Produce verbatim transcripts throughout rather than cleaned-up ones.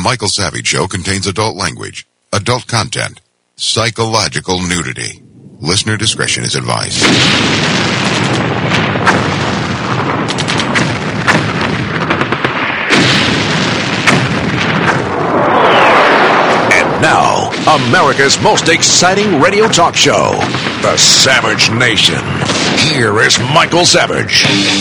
Michael Savage Show contains adult language, adult content, psychological nudity. Listener discretion is advised. And now, America's most exciting radio talk show, The Savage Nation. Here is Michael Savage.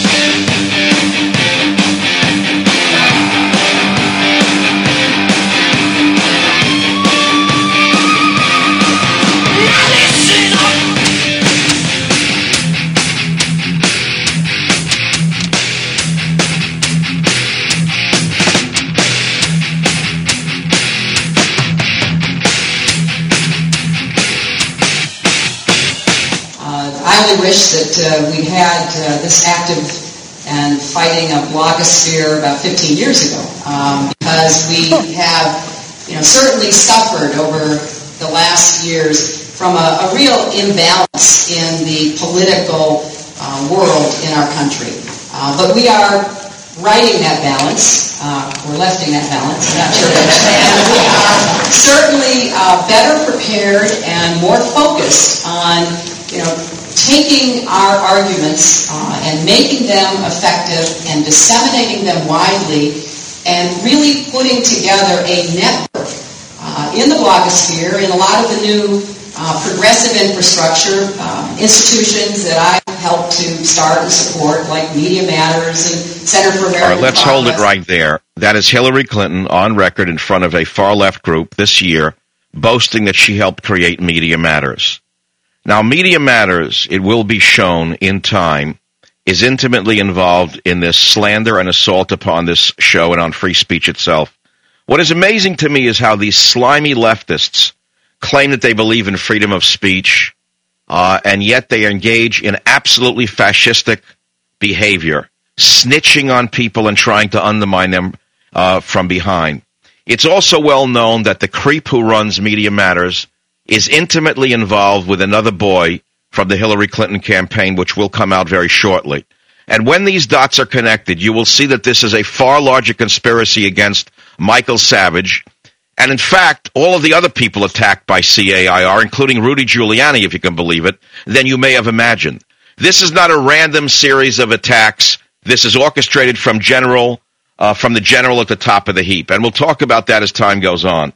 I only wish that uh, we had uh, this active and fighting a blogosphere about fifteen years ago, um, because we have, you know, certainly suffered over the last years from a, a real imbalance in the political uh, world in our country. Uh, but we are righting that balance. Uh, we're lefting that balance. I'm not sure which. And we are certainly uh, better prepared and more focused on, you know, taking our arguments uh, and making them effective and disseminating them widely and really putting together a network uh, in the blogosphere, in a lot of the new uh, progressive infrastructure uh, institutions that I helped to start and support, like Media Matters and Center for American Progress. All right, let's hold it right there. That is Hillary Clinton on record in front of a far-left group this year boasting that she helped create Media Matters. Now, Media Matters, it will be shown in time, is intimately involved in this slander and assault upon this show and on free speech itself. What is amazing to me is how these slimy leftists claim that they believe in freedom of speech, uh, and yet they engage in absolutely fascistic behavior, snitching on people and trying to undermine them uh, from behind. It's also well known that the creep who runs Media Matters is intimately involved with another boy from the Hillary Clinton campaign, which will come out very shortly. And when these dots are connected, you will see that this is a far larger conspiracy against Michael Savage. And in fact, all of the other people attacked by C A I R, including Rudy Giuliani, if you can believe it, than you may have imagined. This is not a random series of attacks. This is orchestrated from general, uh, from the general at the top of the heap. And we'll talk about that as time goes on.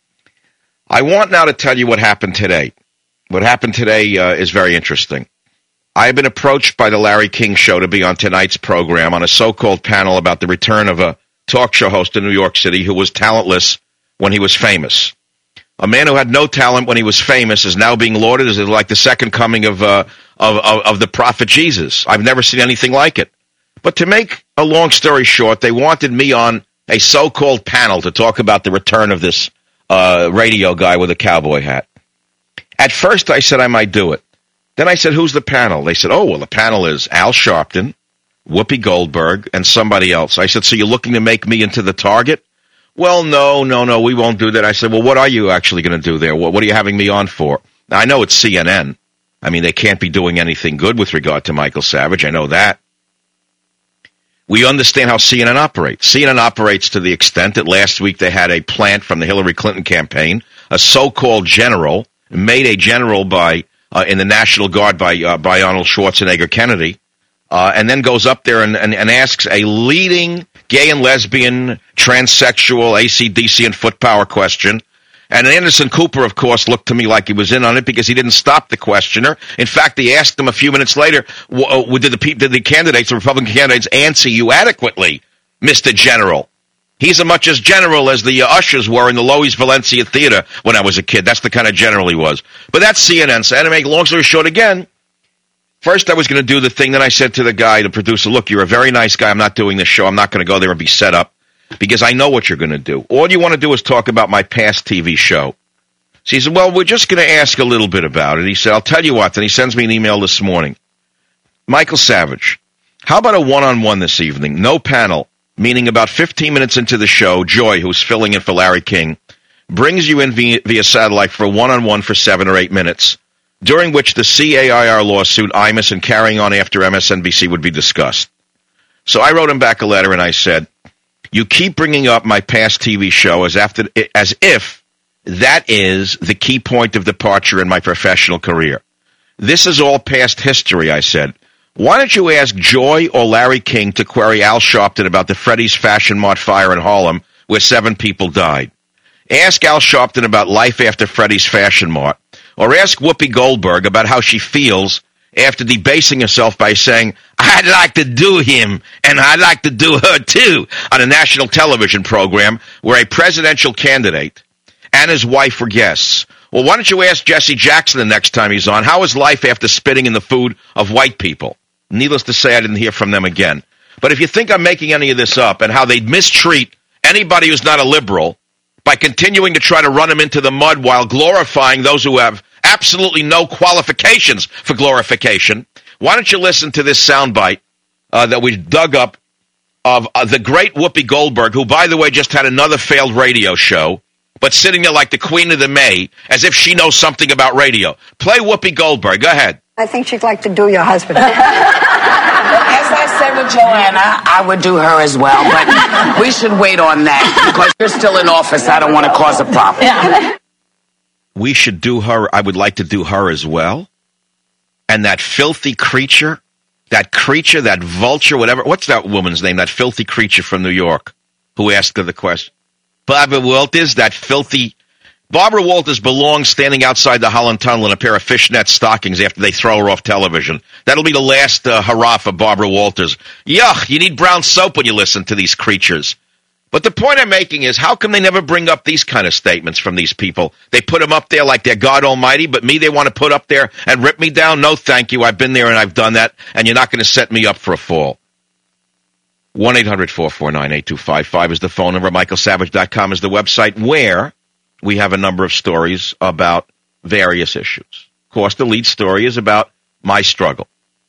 I want now to tell you what happened today. What happened today uh, is very interesting. I have been approached by the Larry King Show to be on tonight's program on a so-called panel about the return of a talk show host in New York City who was talentless when he was famous. A man who had no talent when he was famous is now being lauded as like the second coming of, uh, of, of, of the prophet Jesus. I've never seen anything like it. But to make a long story short, they wanted me on a so-called panel to talk about the return of this Uh, radio guy with a cowboy hat. At first, I said I might do it. Then I said, who's the panel? They said, oh, well, the panel is Al Sharpton, Whoopi Goldberg, and somebody else. I said, so you're looking to make me into the target? Well, no, no, no, we won't do that. I said, well, what are you actually going to do there? What, what are you having me on for? Now, I know it's C N N. I mean, they can't be doing anything good with regard to Michael Savage. I know that. We understand how C N N operates. C N N operates to the extent that last week they had a plant from the Hillary Clinton campaign, a so-called general, made a general by uh, in the National Guard by uh, by Arnold Schwarzenegger Kennedy, uh, and then goes up there and, and, and asks a leading gay and lesbian, transsexual, A C D C and foot power question. And Anderson Cooper, of course, looked to me like he was in on it because he didn't stop the questioner. In fact, he asked him a few minutes later, did the, did the candidates, the Republican candidates, answer you adequately, Mister General? He's as much as general as the uh, ushers were in the Loews Valencia Theater when I was a kid. That's the kind of general he was. But that's C N N. So to make long story short again, first I was going to do the thing. Then I said to the guy, the producer, look, you're a very nice guy. I'm not doing this show. I'm not going to go there and be set up, because I know what you're going to do. All you want to do is talk about my past T V show. So he said, well, we're just going to ask a little bit about it. He said, I'll tell you what. Then he sends me an email this morning. Michael Savage, how about a one-on-one this evening? No panel, meaning about fifteen minutes into the show, Joy, who's filling in for Larry King, brings you in via, via satellite for a one-on-one for seven or eight minutes, during which the C A I R lawsuit, I M U S, and carrying on after M S N B C would be discussed. So I wrote him back a letter and I said, You keep bringing up my past T V show as after as if that is the key point of departure in my professional career. This is all past history, I said. Why don't you ask Joy or Larry King to query Al Sharpton about the Freddy's Fashion Mart fire in Harlem where seven people died? Ask Al Sharpton about life after Freddy's Fashion Mart. Or ask Whoopi Goldberg about how she feels after debasing herself by saying, I'd like to do him, and I'd like to do her too, on a national television program where a presidential candidate and his wife were guests. Well, why don't you ask Jesse Jackson the next time he's on, how is life after spitting in the food of white people? Needless to say, I didn't hear from them again. But if you think I'm making any of this up and how they'd mistreat anybody who's not a liberal by continuing to try to run them into the mud while glorifying those who have absolutely no qualifications for glorification, why don't you listen to this soundbite uh, that we dug up of uh, the great Whoopi Goldberg, who, by the way, just had another failed radio show, but sitting there like the Queen of the May, as if she knows something about radio. Play Whoopi Goldberg. Go ahead. I think she'd like to do your husband. As I said with Joanna, I would do her as well, but we should wait on that because you're still in office. I don't want to cause a problem. Yeah. We should do her. I would like to do her as well. And that filthy creature, that creature, that vulture, whatever. What's that woman's name? That filthy creature from New York who asked her the question. Barbara Walters, that filthy. Barbara Walters belongs standing outside the Holland Tunnel in a pair of fishnet stockings after they throw her off television. That'll be the last uh, hurrah for Barbara Walters. Yuck, you need brown soap when you listen to these creatures. But the point I'm making is, how come they never bring up these kind of statements from these people? They put them up there like they're God Almighty, but me they want to put up there and rip me down? No, thank you. I've been there and I've done that, and you're not going to set me up for a fall. one eight hundred four four nine eight two five five is the phone number. Michael Savage dot com is the website where we have a number of stories about various issues. Of course, the lead story is about my struggle,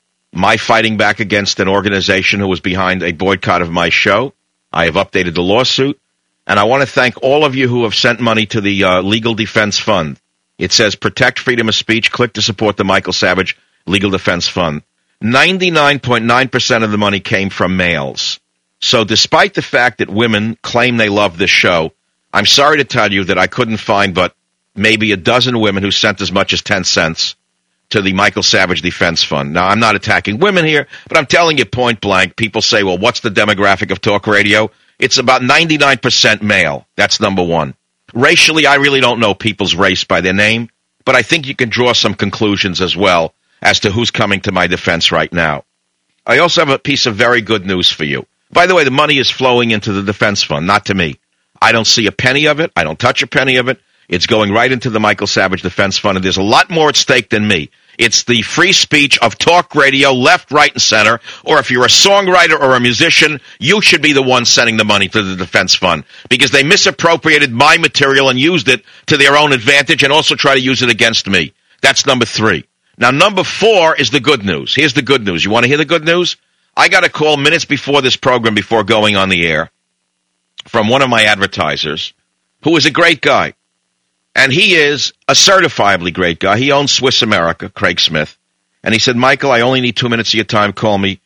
my fighting back against an organization who was behind a boycott of my show. I have updated the lawsuit, and I want to thank all of you who have sent money to the uh, Legal Defense Fund. It says Protect Freedom of Speech. Click to support the Michael Savage Legal Defense Fund. ninety-nine point nine percent of the money came from males. So despite the fact that women claim they love this show, I'm sorry to tell you that I couldn't find but maybe a dozen women who sent as much as ten cents to the Michael Savage Defense Fund. Now, I'm not attacking women here, but I'm telling you point blank. People say, well, what's the demographic of talk radio? It's about ninety-nine percent male. That's number one. Racially, I really don't know people's race by their name, but I think you can draw some conclusions as well as to who's coming to my defense right now. I also have a piece of very good news for you. By the way, the money is flowing into the defense fund, not to me. I don't see a penny of it. I don't touch a penny of it. It's going right into the Michael Savage Defense Fund, and there's a lot more at stake than me. It's the free speech of talk radio, left, right, and center, or if you're a songwriter or a musician, you should be the one sending the money to the defense fund, because they misappropriated my material and used it to their own advantage and also try to use it against me. That's number three. Now, number four is the good news. Here's the good news. You want to hear the good news? I got a call minutes before this program, before going on the air, from one of my advertisers, who is a great guy. And he is a certifiably great guy. He owns Swiss America, Craig Smith. And he said, Michael, I only need two minutes of your time. Call me.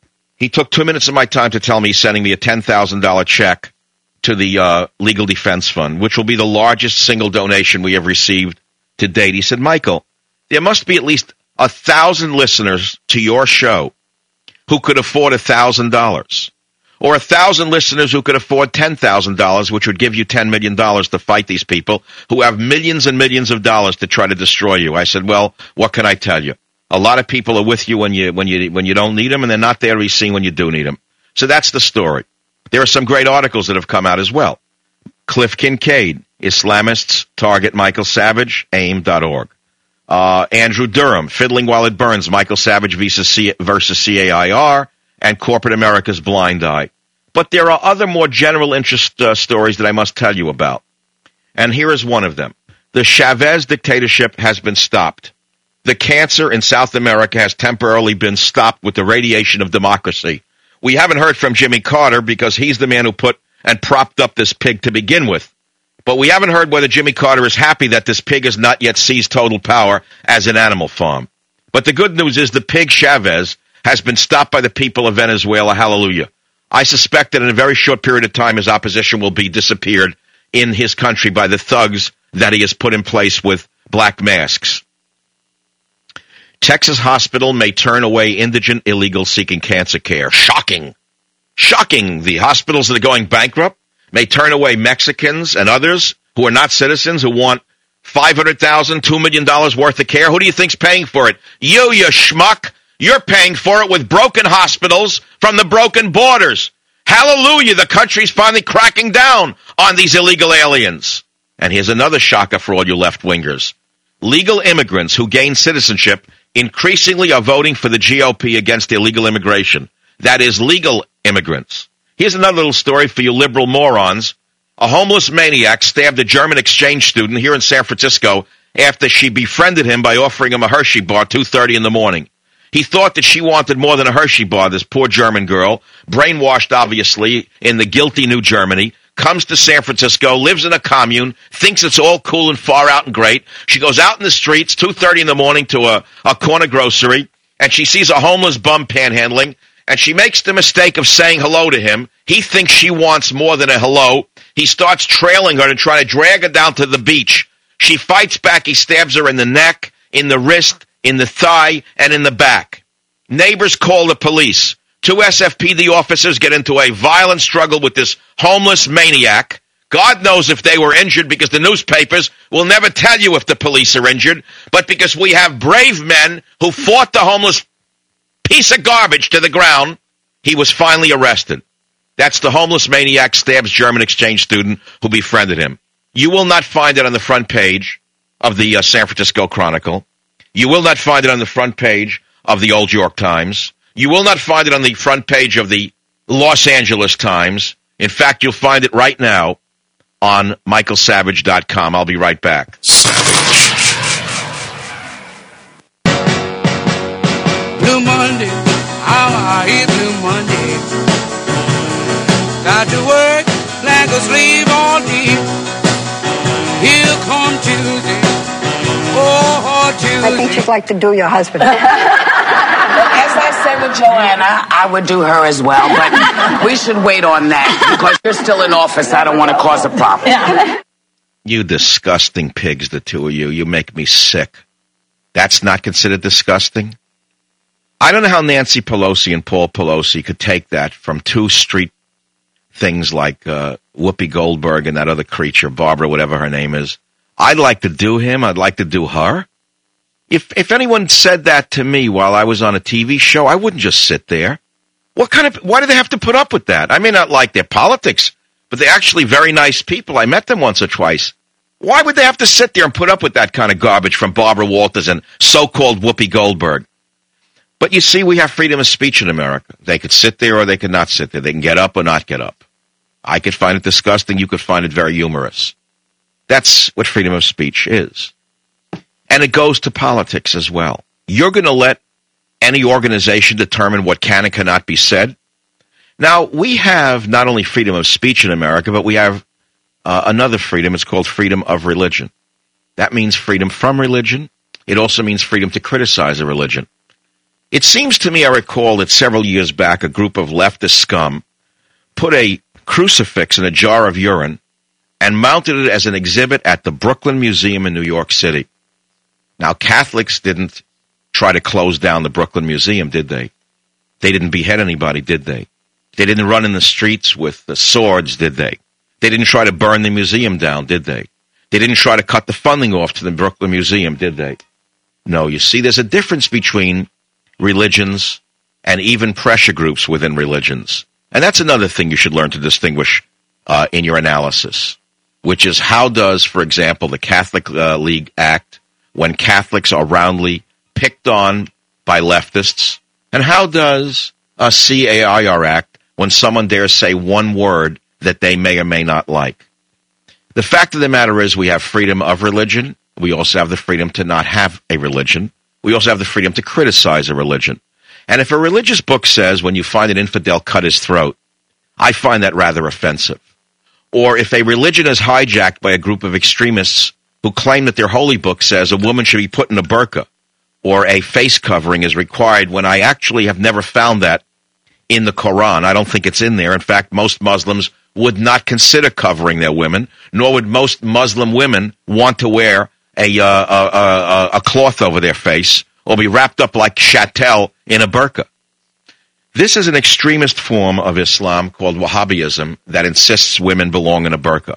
He took two minutes of my time to tell me he's sending me a ten thousand dollars check to the uh, Legal Defense Fund, which will be the largest single donation we have received to date. He said, Michael, there must be at least a thousand listeners to your show who could afford a thousand dollars. Or a thousand listeners who could afford ten thousand dollars, which would give you ten million dollars to fight these people who have millions and millions of dollars to try to destroy you. I said, well, what can I tell you? A lot of people are with you when you when you when you don't need them, and they're not there to be seen when you do need them. So that's the story. There are some great articles that have come out as well. Cliff Kincaid, Islamists target Michael Savage, aim dot org. Uh, Andrew Durham, Fiddling While It Burns, Michael Savage versus C A I R, and Corporate America's Blind Eye. But there are other more general interest uh, stories that I must tell you about. And here is one of them. The Chavez dictatorship has been stopped. The cancer in South America has temporarily been stopped with the radiation of democracy. We haven't heard from Jimmy Carter because he's the man who put and propped up this pig to begin with. But we haven't heard whether Jimmy Carter is happy that this pig has not yet seized total power as an animal farm. But the good news is the pig Chavez has been stopped by the people of Venezuela. Hallelujah. I suspect that in a very short period of time, his opposition will be disappeared in his country by the thugs that he has put in place with black masks. Texas hospital may turn away indigent illegals seeking cancer care. Shocking. Shocking. The hospitals that are going bankrupt may turn away Mexicans and others who are not citizens who want five hundred thousand dollars, two million dollars worth of care. Who do you think's paying for it? You, you schmuck. You're paying for it with broken hospitals from the broken borders. Hallelujah, the country's finally cracking down on these illegal aliens. And here's another shocker for all you left-wingers. Legal immigrants who gain citizenship increasingly are voting for the G O P against illegal immigration. That is, legal immigrants. Here's another little story for you liberal morons. A homeless maniac stabbed a German exchange student here in San Francisco after she befriended him by offering him a Hershey bar at two thirty in the morning. He thought that she wanted more than a Hershey bar, this poor German girl, brainwashed, obviously, in the guilty New Germany, comes to San Francisco, lives in a commune, thinks it's all cool and far out and great. She goes out in the streets, two thirty in the morning, to a, a corner grocery, and she sees a homeless bum panhandling, and she makes the mistake of saying hello to him. He thinks she wants more than a hello. He starts trailing her and trying to drag her down to the beach. She fights back. He stabs her in the neck, in the wrist, in the thigh, and in the back. Neighbors call the police. Two S F P D officers get into a violent struggle with this homeless maniac. God knows if they were injured, because the newspapers will never tell you if the police are injured, but because we have brave men who fought the homeless piece of garbage to the ground, he was finally arrested. That's the homeless maniac stabs German exchange student who befriended him. You will not find it on the front page of the uh, San Francisco Chronicle. You will not find it on the front page of the Old York Times. You will not find it on the front page of the Los Angeles Times. In fact, you'll find it right now on michael savage dot com. I'll be right back. Savage. Blue Monday, how I hate Blue Monday. Got to work like a slave all day. Here come Tuesday. Oh, Tuesday. I think you'd like to do your husband. As I said with Joanna, I would do her as well, but we should wait on that because you're still in office. I don't want to cause a problem. Yeah. You disgusting pigs, the two of you. You make me sick. That's not considered disgusting? I don't know how Nancy Pelosi and Paul Pelosi could take that from two street things like uh, Whoopi Goldberg and that other creature, Barbara, whatever her name is. I'd like to do him. I'd like to do her. If if anyone said that to me while I was on a T V show, I wouldn't just sit there. What kind of? Why do they have to put up with that? I may not like their politics, but they're actually very nice people. I met them once or twice. Why would they have to sit there and put up with that kind of garbage from Barbara Walters and so-called Whoopi Goldberg? But you see, we have freedom of speech in America. They could sit there or they could not sit there. They can get up or not get up. I could find it disgusting. You could find it very humorous. That's what freedom of speech is. And it goes to politics as well. You're going to let any organization determine what can and cannot be said? Now, we have not only freedom of speech in America, but we have uh, another freedom. It's called freedom of religion. That means freedom from religion. It also means freedom to criticize a religion. It seems to me, I recall that several years back, a group of leftist scum put a crucifix in a jar of urine and mounted it as an exhibit at the Brooklyn Museum in New York City. Now, Catholics didn't try to close down the Brooklyn Museum, did they? They didn't behead anybody, did they? They didn't run in the streets with the swords, did they? They didn't try to burn the museum down, did they? They didn't try to cut the funding off to the Brooklyn Museum, did they? No, you see, there's a difference between religions and even pressure groups within religions. And that's another thing you should learn to distinguish uh, in your analysis, which is how does, for example, the Catholic uh, League act when Catholics are roundly picked on by leftists? And how does a C A I R act when someone dares say one word that they may or may not like? The fact of the matter is we have freedom of religion. We also have the freedom to not have a religion. We also have the freedom to criticize a religion. And if a religious book says when you find an infidel, cut his throat, I find that rather offensive. Or if a religion is hijacked by a group of extremists who claim that their holy book says a woman should be put in a burqa or a face covering is required, when I actually have never found that in the Quran. I don't think it's in there. In fact, most Muslims would not consider covering their women, nor would most Muslim women want to wear a, uh, a, a, a cloth over their face or be wrapped up like chattel in a burqa. This is an extremist form of Islam called Wahhabism that insists women belong in a burqa.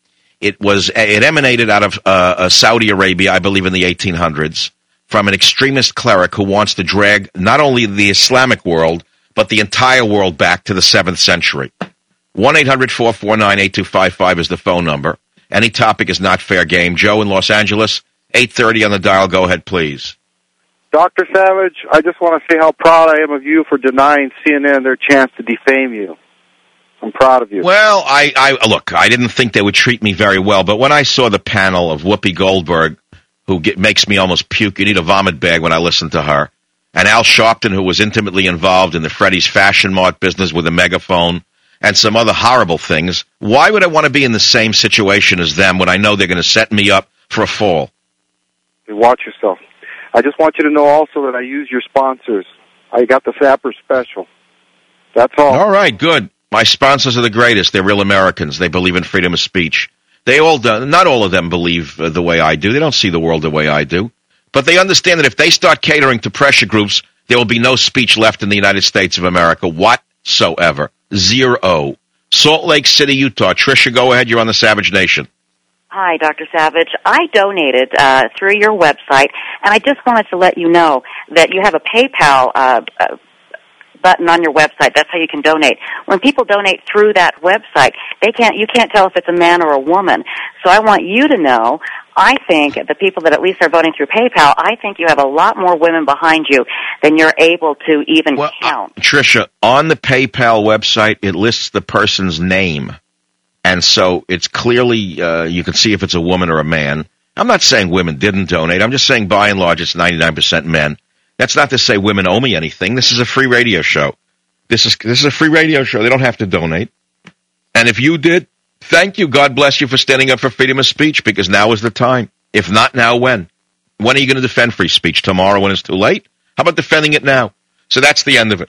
It was it emanated out of uh, Saudi Arabia, I believe, in the eighteen hundreds, from an extremist cleric who wants to drag not only the Islamic world, but the entire world back to the seventh century. one eight hundred four four nine eight two five five is the phone number. Any topic is not fair game. Joe in Los Angeles, eight thirty on the dial. Go ahead, please. Doctor Savage, I just want to say how proud I am of you for denying C N N their chance to defame you. I'm proud of you. Well, I, I look, I didn't think they would treat me very well, but when I saw the panel of Whoopi Goldberg, who get, makes me almost puke, you need a vomit bag when I listen to her, and Al Sharpton, who was intimately involved in the Freddie's Fashion Mart business with a megaphone, and some other horrible things, why would I want to be in the same situation as them when I know they're going to set me up for a fall? Hey, watch yourself. I just want you to know also that I use your sponsors. I got the Sapper special. That's all. All right, good. My sponsors are the greatest. They're real Americans. They believe in freedom of speech. They all do, not all of them believe uh, the way I do. They don't see the world the way I do. But they understand that if they start catering to pressure groups, there will be no speech left in the United States of America whatsoever. Zero. Salt Lake City, Utah. Tricia, go ahead. You're on the Savage Nation. Hi, Doctor Savage. I donated uh, through your website, and I just wanted to let you know that you have a PayPal uh, uh, button on your website. That's how you can donate. When people donate through that website, they can't. You can't tell if it's a man or a woman. So I want you to know, I think the people that at least are voting through PayPal, I think you have a lot more women behind you than you're able to even well, count. Uh, Tricia, on the PayPal website, it lists the person's name. And so it's clearly, uh, you can see if it's a woman or a man. I'm not saying women didn't donate. I'm just saying by and large it's ninety-nine percent men. That's not to say women owe me anything. This is a free radio show. This is this is a free radio show. They don't have to donate. And if you did, thank you. God bless you for standing up for freedom of speech, because now is the time. If not now, when? When are you going to defend free speech? Tomorrow when it's too late? How about defending it now? So that's the end of it.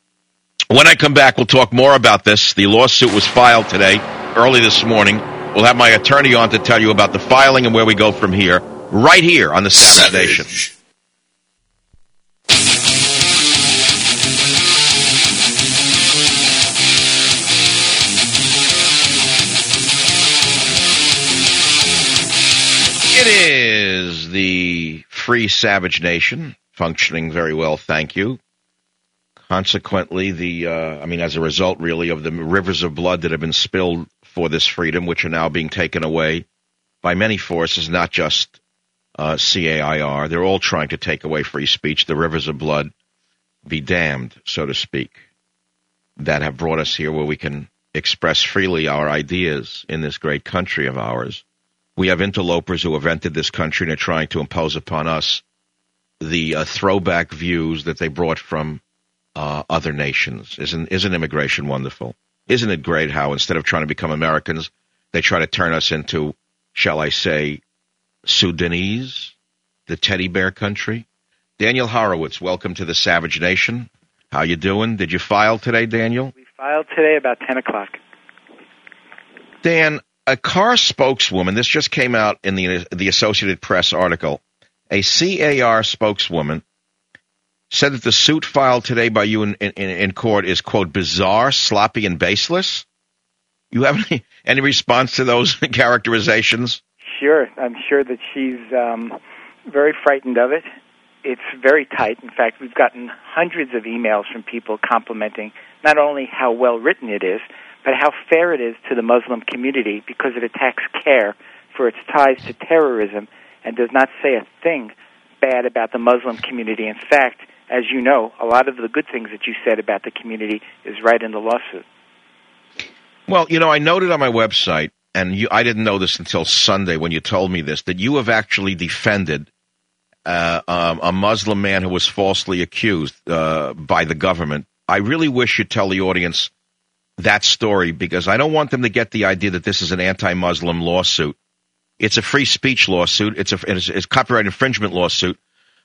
When I come back, we'll talk more about this. The lawsuit was filed today, early this morning. We'll have my attorney on to tell you about the filing and where we go from here, right here on the Savage Nation. It is the free Savage Nation, functioning very well, thank you. Consequently, the uh, I mean, as a result, really, of the rivers of blood that have been spilled for this freedom, which are now being taken away by many forces, not just uh, C A I R. They're all trying to take away free speech. The rivers of blood be damned, so to speak, that have brought us here where we can express freely our ideas in this great country of ours. We have interlopers who have entered this country and are trying to impose upon us the uh, throwback views that they brought from uh, other nations. Isn't isn't immigration wonderful? Isn't it great how instead of trying to become Americans, they try to turn us into, shall I say, Sudanese, the teddy bear country? Daniel Horowitz, welcome to the Savage Nation. How you doing? Did you file today, Daniel? We filed today about ten o'clock. Dan, a car spokeswoman, this just came out in the the Associated Press article, a C A R spokeswoman said that the suit filed today by you in, in, in court is, quote, bizarre, sloppy, and baseless. You have any, any response to those characterizations? Sure. I'm sure that she's um, very frightened of it. It's very tight. In fact, we've gotten hundreds of emails from people complimenting not only how well written it is, but how fair it is to the Muslim community, because it attacks CARE for its ties to terrorism and does not say a thing bad about the Muslim community. In fact, as you know, a lot of the good things that you said about the community is right in the lawsuit. Well, you know, I noted on my website, and you, I didn't know this until Sunday when you told me this, that you have actually defended uh, um, a Muslim man who was falsely accused uh, by the government. I really wish you'd tell the audience that story, because I don't want them to get the idea that this is an anti-Muslim lawsuit. It's a free speech lawsuit. It's a, it's a copyright infringement lawsuit.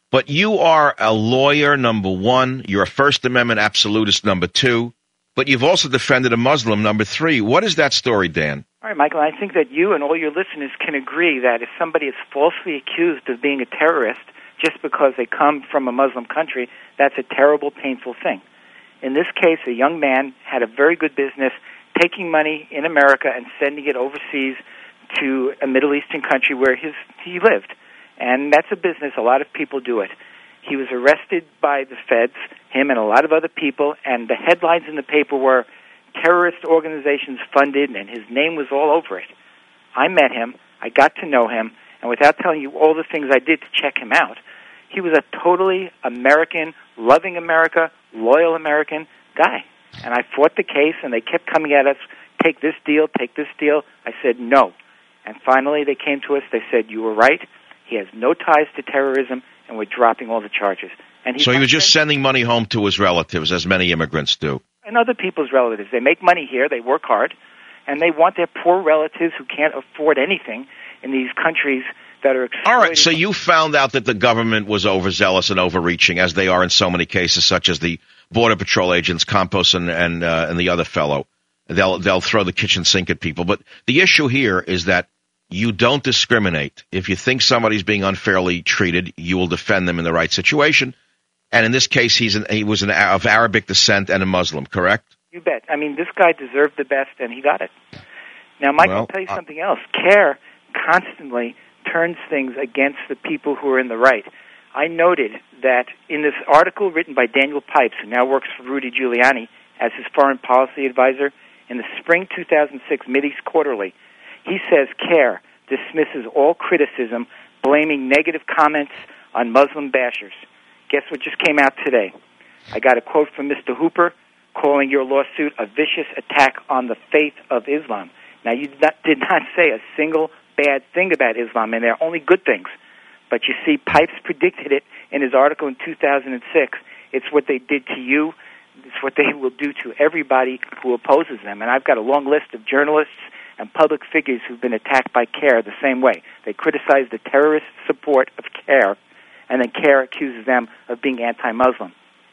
But you are a lawyer, number one. You're a First Amendment absolutist, number two. But you've also defended a Muslim, number three. What is that story, Dan? All right, Michael, I think that you and all your listeners can agree that if somebody is falsely accused of being a terrorist just because they come from a Muslim country, that's a terrible, painful thing. In this case, a young man had a very good business taking money in America and sending it overseas to a Middle Eastern country where his he lived. And that's a business. A lot of people do it. He was arrested by the feds, him and a lot of other people, and the headlines in the paper were terrorist organizations funded, and his name was all over it. I met him. I got to know him. And without telling you all the things I did to check him out, he was a totally American, loving America, loyal American guy. And I fought the case, and they kept coming at us, take this deal, take this deal. I said no. And finally they came to us. They said, you were right. He has no ties to terrorism, and we're dropping all the charges. And so he was just sending money home to his relatives, as many immigrants do. And other people's relatives. They make money here, they work hard, and they want their poor relatives who can't afford anything in these countries that are exploiting. All right, so you found out that the government was overzealous and overreaching, as they are in so many cases, such as the Border Patrol agents, Campos and and, uh, and the other fellow. They'll they'll throw the kitchen sink at people. But the issue here is that you don't discriminate. If you think somebody's being unfairly treated, you will defend them in the right situation. And in this case, he's an, he was an, of Arabic descent and a Muslim, correct? You bet. I mean, this guy deserved the best, and he got it. Now, Mike, well, I'll tell you uh, something else. CARE constantly turns things against the people who are in the right. I noted that in this article written by Daniel Pipes, who now works for Rudy Giuliani as his foreign policy advisor, in the spring two thousand six Mideast Quarterly, he says CARE dismisses all criticism, blaming negative comments on Muslim bashers. Guess what just came out today? I got a quote from Mister Hooper calling your lawsuit a vicious attack on the faith of Islam. Now, you did not, did not say a single bad thing about Islam, and there are only good things. But you see, Pipes predicted it in his article in two thousand six. It's what they did to you. It's what they will do to everybody who opposes them. And I've got a long list of journalists and public figures who've been attacked by CARE the same way. They criticize the terrorist support of CARE, and then CARE accuses them of being anti-Muslim.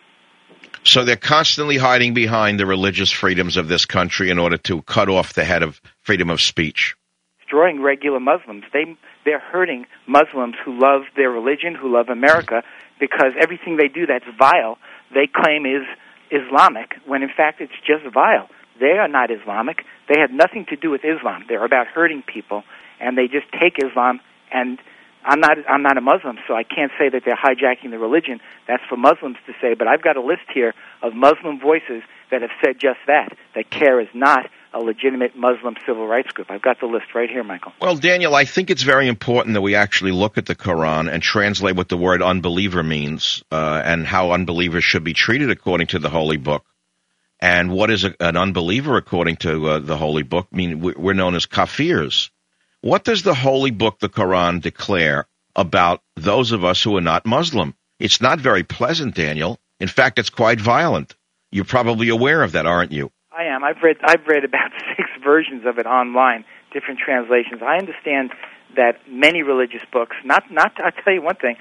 So they're constantly hiding behind the religious freedoms of this country in order to cut off the head of freedom of speech. Destroying regular Muslims. They, they're hurting Muslims who love their religion, who love America, because everything they do that's vile, they claim is Islamic, when in fact it's just vile. They are not Islamic. They have nothing to do with Islam. They're about hurting people, and they just take Islam. And I'm not I'm not a Muslim, so I can't say that they're hijacking the religion. That's for Muslims to say. But I've got a list here of Muslim voices that have said just that, that CARE is not a legitimate Muslim civil rights group. I've got the list right here, Michael. Well, Daniel, I think it's very important that we actually look at the Quran and translate what the word unbeliever means uh, and how unbelievers should be treated according to the Holy Book. And what is a, an unbeliever according to uh, the Holy Book? I mean, we're known as kafirs. What does the Holy Book, the Quran, declare about those of us who are not Muslim? It's not very pleasant, Daniel. In fact, it's quite violent. You're probably aware of that, aren't you? I am. I've read I've read about six versions of it online, different translations. I understand that many religious books, not, not I'll tell you one thing,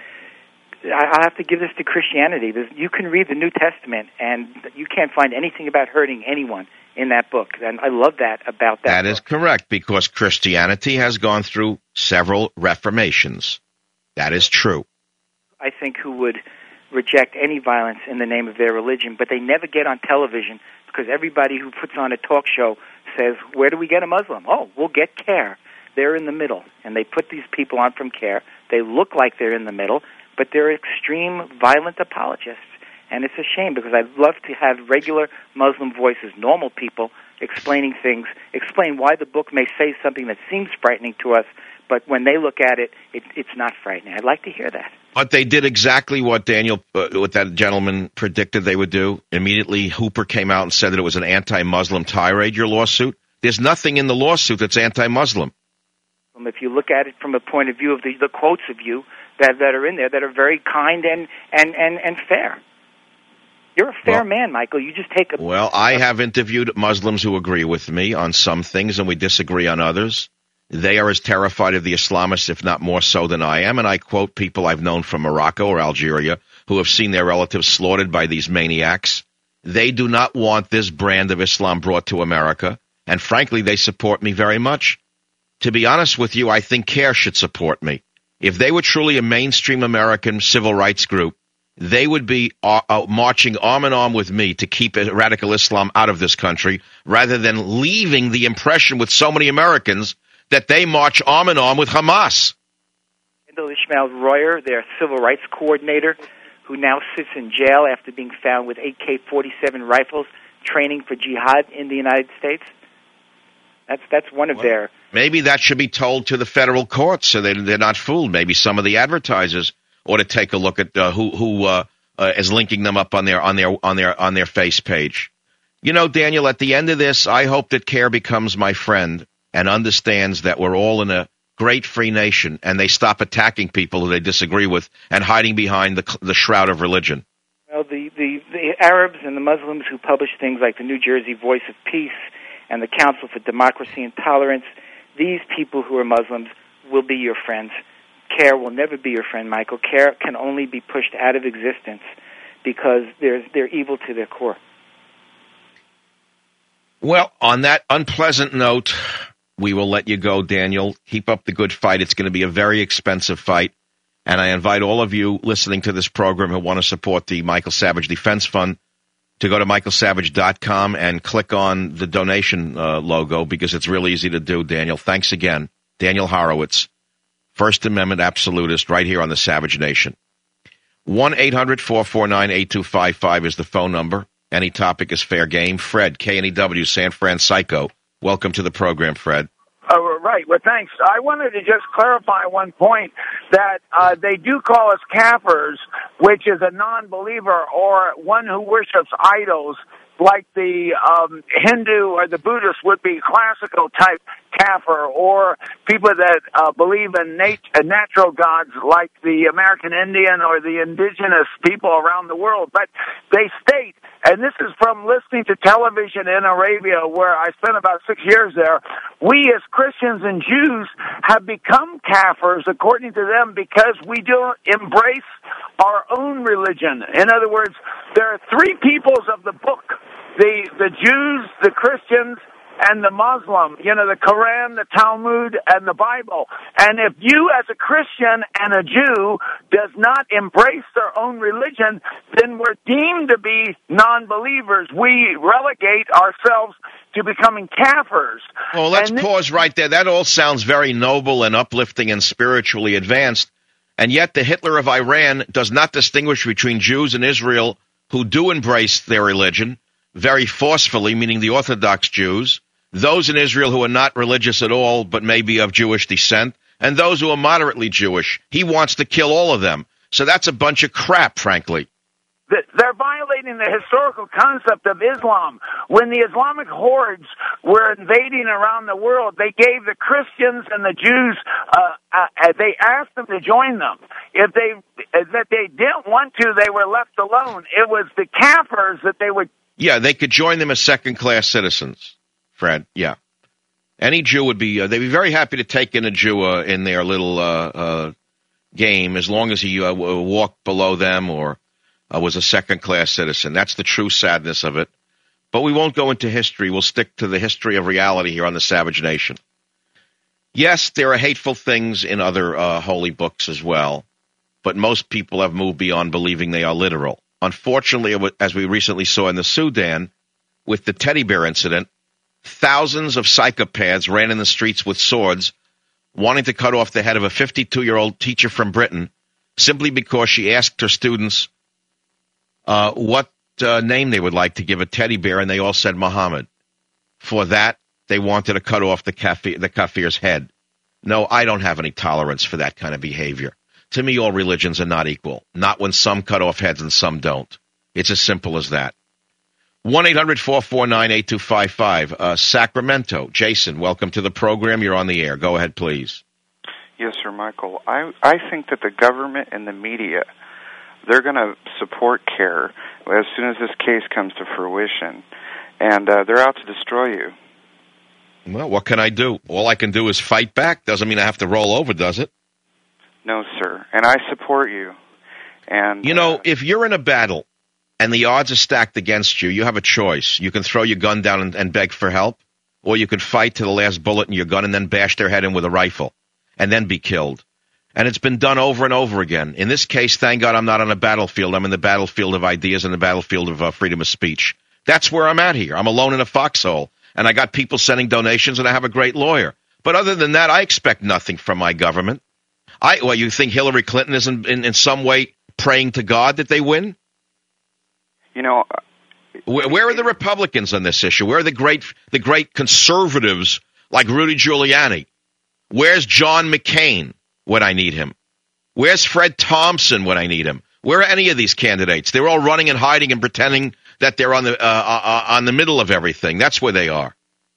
I have to give this to Christianity. There's, you can read the New Testament, and you can't find anything about hurting anyone in that book. And I love that about that That book. is correct, because Christianity has gone through several reformations. That is true. I think who would reject any violence in the name of their religion, but they never get on television because everybody who puts on a talk show says, where do we get a Muslim? Oh, we'll get CARE. They're in the middle, and they put these people on from CARE. They look like they're in the middle, but they're extreme violent apologists. And it's a shame because I'd love to have regular Muslim voices, normal people, explaining things, explain why the book may say something that seems frightening to us, but when they look at it, it it's not frightening. I'd like to hear that. But they did exactly what Daniel, uh, what that gentleman predicted they would do. Immediately, Hooper came out and said that it was an anti-Muslim tirade, your lawsuit. There's nothing in the lawsuit that's anti-Muslim. If you look at it from the point of view of the, the quotes of you that, that are in there that are very kind and, and, and, and fair. You're a fair well, man, Michael. You just take a... Well, I have interviewed Muslims who agree with me on some things, and we disagree on others. They are as terrified of the Islamists, if not more so than I am, and I quote people I've known from Morocco or Algeria who have seen their relatives slaughtered by these maniacs. They do not want this brand of Islam brought to America, and frankly, they support me very much. To be honest with you, I think CARE should support me. If they were truly a mainstream American civil rights group, they would be uh, uh, marching arm in arm with me to keep radical Islam out of this country, rather than leaving the impression with so many Americans that they march arm in arm with Hamas. Kendall Ishmael Royer, their civil rights coordinator, who now sits in jail after being found with A K forty-seven rifles training for jihad in the United States. That's that's one of well, their... Maybe that should be told to the federal courts so they, they're not fooled. Maybe some of the advertisers ought to take a look at uh, who who uh, uh, is linking them up on their on their on their on their face page. You know, Daniel, at the end of this, I hope that CARE becomes my friend and understands that we're all in a great free nation, and they stop attacking people who they disagree with and hiding behind the the shroud of religion. Well, the, the, the Arabs and the Muslims who publish things like the New Jersey Voice of Peace and the Council for Democracy and Tolerance, these people who are Muslims will be your friends. CARE will never be your friend, Michael. CARE can only be pushed out of existence because they're, they're evil to their core. Well, on that unpleasant note, we will let you go, Daniel. Keep up the good fight. It's going to be a very expensive fight. And I invite all of you listening to this program who want to support the Michael Savage Defense Fund to go to michael savage dot com and click on the donation uh, logo, because it's really easy to do, Daniel. Thanks again. Daniel Horowitz, First Amendment absolutist, right here on the Savage Nation. one eight hundred four four nine eight two five five is the phone number. Any topic is fair game. Fred, K N E W, San Francisco. Welcome to the program, Fred. Oh, right. Well, thanks. I wanted to just clarify one point, that uh, they do call us kafirs, which is a non-believer or one who worships idols, like the um, Hindu or the Buddhist would be classical type kafir, or people that uh, believe in nat- natural gods like the American Indian or the indigenous people around the world. But they state, and this is from listening to television in Arabia, where I spent about six years there, we as Christians and Jews have become kafirs, according to them, because we don't embrace our own religion. In other words, there are three peoples of the book: the the Jews, the Christians, and the Muslim, you know, the Quran, the Talmud, and the Bible. And if you as a Christian and a Jew does not embrace their own religion, then we're deemed to be non-believers. We relegate ourselves to becoming kafirs. Well, let's this- pause right there. That all sounds very noble and uplifting and spiritually advanced. And yet the Hitler of Iran does not distinguish between Jews and Israel who do embrace their religion very forcefully, meaning the Orthodox Jews, those in Israel who are not religious at all but maybe of Jewish descent, and those who are moderately Jewish. He wants to kill all of them. So that's a bunch of crap, frankly. They're violating the historical concept of Islam. When the Islamic hordes were invading around the world, they gave the Christians and the Jews, uh, uh, they asked them to join them. If they that they didn't want to, they were left alone. It was the kafirs that they would... Yeah, they could join them as second-class citizens, Fred. Yeah. Any Jew would be, uh, they'd be very happy to take in a Jew uh, in their little uh, uh, game, as long as he uh, walked below them or uh, was a second-class citizen. That's the true sadness of it. But we won't go into history. We'll stick to the history of reality here on the Savage Nation. Yes, there are hateful things in other uh, holy books as well, but most people have moved beyond believing they are literal. Unfortunately, as we recently saw in the Sudan with the teddy bear incident, thousands of psychopaths ran in the streets with swords, wanting to cut off the head of a fifty-two-year-old teacher from Britain simply because she asked her students uh, what uh, name they would like to give a teddy bear, and they all said Muhammad. For that, they wanted to cut off the kafir, the kafir's head. No, I don't have any tolerance for that kind of behavior. To me, all religions are not equal, not when some cut off heads and some don't. It's as simple as that. one eight hundred four four nine eight two five five, uh, Sacramento. Jason, welcome to the program. You're on the air. Go ahead, please. Yes, sir, Michael. I, I think that the government and the media, they're going to support CARE as soon as this case comes to fruition, and uh, they're out to destroy you. Well, what can I do? All I can do is fight back. Doesn't mean I have to roll over, does it? No, sir. And I support you. And You know, uh, if you're in a battle and the odds are stacked against you, you have a choice. You can throw your gun down and, and beg for help, or you can fight to the last bullet in your gun and then bash their head in with a rifle and then be killed. And it's been done over and over again. In this case, thank God I'm not on a battlefield. I'm in the battlefield of ideas and the battlefield of uh, freedom of speech. That's where I'm at here. I'm alone in a foxhole, and I got people sending donations, and I have a great lawyer. But other than that, I expect nothing from my government. I well, you think Hillary Clinton is in, in, in some way praying to God that they win? You know, where, where are the Republicans on this issue? Where are the great the great conservatives like Rudy Giuliani? Where's John McCain when I need him? Where's Fred Thompson when I need him? Where are any of these candidates? They're all running and hiding and pretending that they're on the uh, uh, on the middle of everything. That's where they are.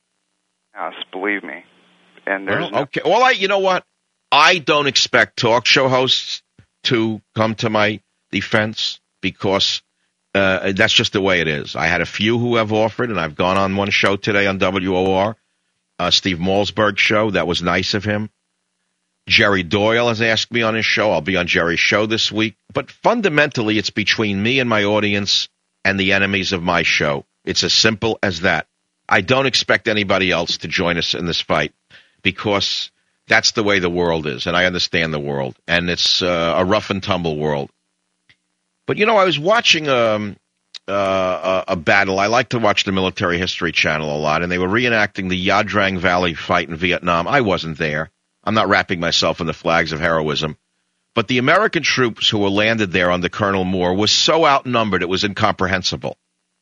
Yes, believe me. And there's well, no- okay. Well, I you know what? I don't expect talk show hosts to come to my defense because uh, that's just the way it is. I had a few who have offered, and I've gone on one show today on W O R, uh, Steve Malzberg's show. That was nice of him. Jerry Doyle has asked me on his show. I'll be on Jerry's show this week. But fundamentally, it's between me and my audience and the enemies of my show. It's as simple as that. I don't expect anybody else to join us in this fight because that's the way the world is, and I understand the world, and it's uh, a rough and tumble world. But, you know, I was watching um, uh, a, a battle. I like to watch the Military History Channel a lot, and they were reenacting the Ia Drang Valley fight in Vietnam. I wasn't there. I'm not wrapping myself in the flags of heroism. But the American troops who were landed there under Colonel Moore was so outnumbered it was incomprehensible.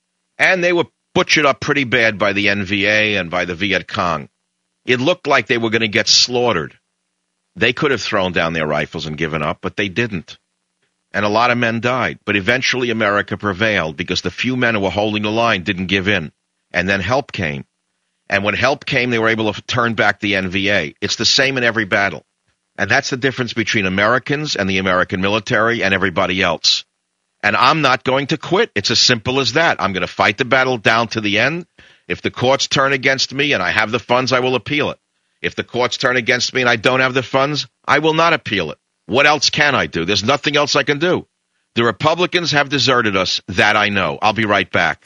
And they were butchered up pretty bad by the N V A and by the Viet Cong. It looked like they were going to get slaughtered. They could have thrown down their rifles and given up, but they didn't. And a lot of men died. But eventually America prevailed because the few men who were holding the line didn't give in. And then help came. And when help came, they were able to turn back the N V A. It's the same in every battle. And that's the difference between Americans and the American military and everybody else. And I'm not going to quit. It's as simple as that. I'm going to fight the battle down to the end. If the courts turn against me and I have the funds, I will appeal it. If the courts turn against me and I don't have the funds, I will not appeal it. What else can I do? There's nothing else I can do. The Republicans have deserted us. That I know. I'll be right back.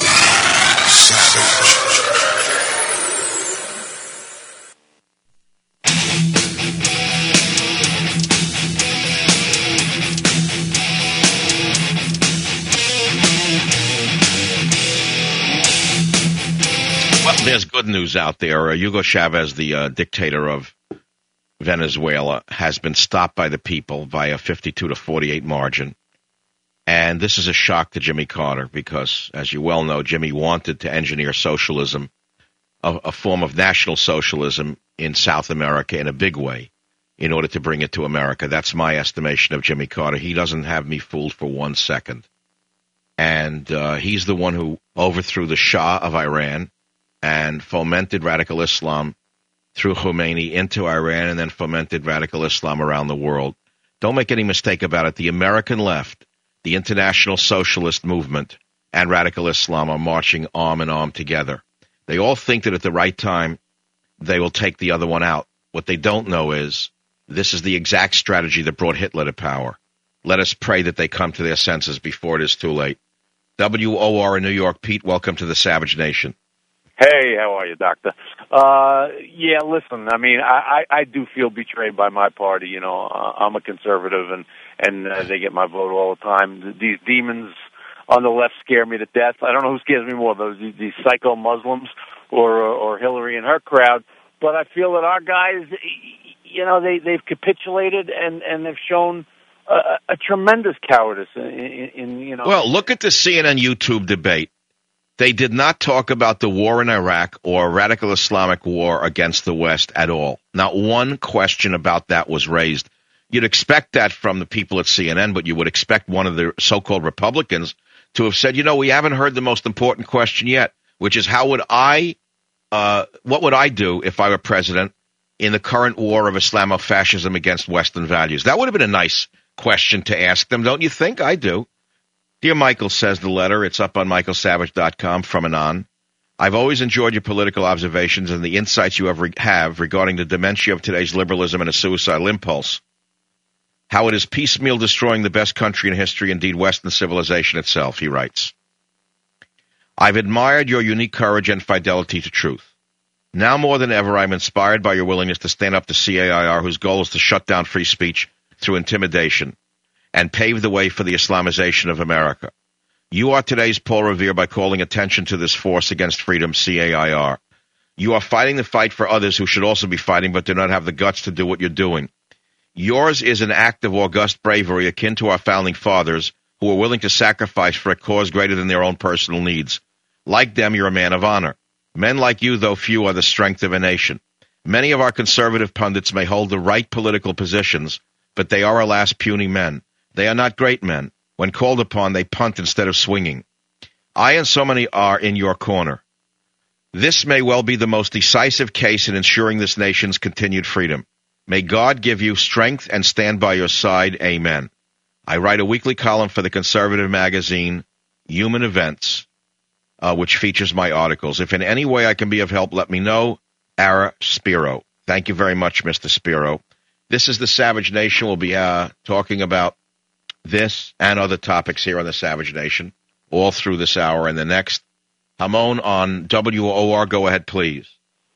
Well, there's good news out there. Uh, Hugo Chavez, the uh, dictator of Venezuela, has been stopped by the people by a fifty-two to forty-eight margin. And this is a shock to Jimmy Carter because, as you well know, Jimmy wanted to engineer socialism, a, a form of national socialism in South America in a big way in order to bring it to America. That's my estimation of Jimmy Carter. He doesn't have me fooled for one second. And uh, he's the one who overthrew the Shah of Iran and fomented radical Islam through Khomeini into Iran and then fomented radical Islam around the world. Don't make any mistake about it. The American left, the international socialist movement, and radical Islam are marching arm in arm together. They all think that at the right time, they will take the other one out. What they don't know is this is the exact strategy that brought Hitler to power. Let us pray that they come to their senses before it is too late. W O R in New York. Pete, welcome to the Savage Nation. Hey, how are you, Doctor? Uh, yeah, listen, I mean, I, I, I do feel betrayed by my party. You know, uh, I'm a conservative, and, and uh, they get my vote all the time. These demons on the left scare me to death. I don't know who scares me more, those these, these psycho Muslims or, or Hillary and her crowd. But I feel that our guys, you know, they, they've capitulated, and, and they've shown a, a tremendous cowardice in, in, in, you know. Well, look at the C N N YouTube debate. They did not talk about the war in Iraq or radical Islamic war against the West at all. Not one question about that was raised. You'd expect that from the people at C N N, but you would expect one of the so-called Republicans to have said, you know, we haven't heard the most important question yet, which is how would I, uh, what would I do if I were president in the current war of Islamofascism against Western values? That would have been a nice question to ask them, don't you think? I do. Dear Michael, says the letter, it's up on michael savage dot com from Anon. I've always enjoyed your political observations and the insights you have, re- have regarding the dementia of today's liberalism and a suicidal impulse. How it is piecemeal destroying the best country in history, indeed Western civilization itself, he writes. I've admired your unique courage and fidelity to truth. Now more than ever, I'm inspired by your willingness to stand up to C A I R, whose goal is to shut down free speech through intimidation and pave the way for the Islamization of America. You are today's Paul Revere by calling attention to this force against freedom, C A I R. You are fighting the fight for others who should also be fighting but do not have the guts to do what you're doing. Yours is an act of august bravery akin to our founding fathers who were willing to sacrifice for a cause greater than their own personal needs. Like them, you're a man of honor. Men like you, though few, are the strength of a nation. Many of our conservative pundits may hold the right political positions, but they are, alas, puny men. They are not great men. When called upon, they punt instead of swinging. I and so many are in your corner. This may well be the most decisive case in ensuring this nation's continued freedom. May God give you strength and stand by your side. Amen. I write a weekly column for the conservative magazine, Human Events, uh, which features my articles. If in any way I can be of help, let me know. Ara Spiro. Thank you very much, Mister Spiro. This is the Savage Nation. We'll be uh, talking about this and other topics here on the Savage Nation all through this hour and the next. Hamon on W O R. Go ahead, please.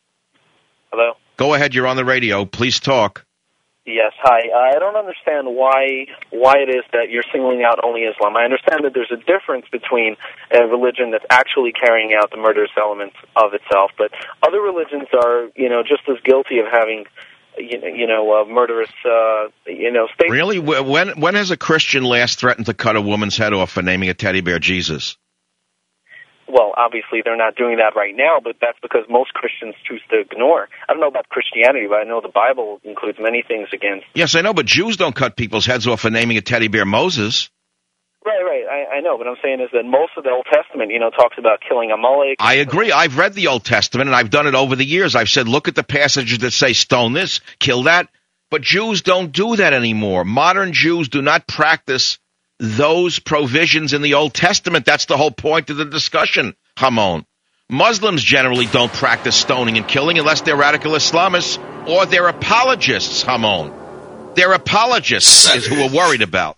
Hello? Go ahead. You're on the radio. Please talk. Yes, hi. Uh, I don't understand why why it is that you're singling out only Islam. I understand that there's a difference between a religion that's actually carrying out the murderous elements of itself, but other religions are, you know, just as guilty of having, you know, you know uh, murderous, uh, you know, statements. Really? When when has a Christian last threatened to cut a woman's head off for naming a teddy bear Jesus? Well, obviously they're not doing that right now, but that's because most Christians choose to ignore. I don't know about Christianity, but I know the Bible includes many things against. Yes, I know, but Jews don't cut people's heads off for naming a teddy bear Moses. Right, right. I, I know. What I'm saying is that most of the Old Testament, you know, talks about killing Amalek. I agree. I've read the Old Testament, and I've done it over the years. I've said, look at the passages that say stone this, kill that. But Jews don't do that anymore. Modern Jews do not practice those provisions in the Old Testament. That's the whole point of the discussion, Hamon. Muslims generally don't practice stoning and killing unless they're radical Islamists or they're apologists, Hamon. They're apologists is who we're worried about.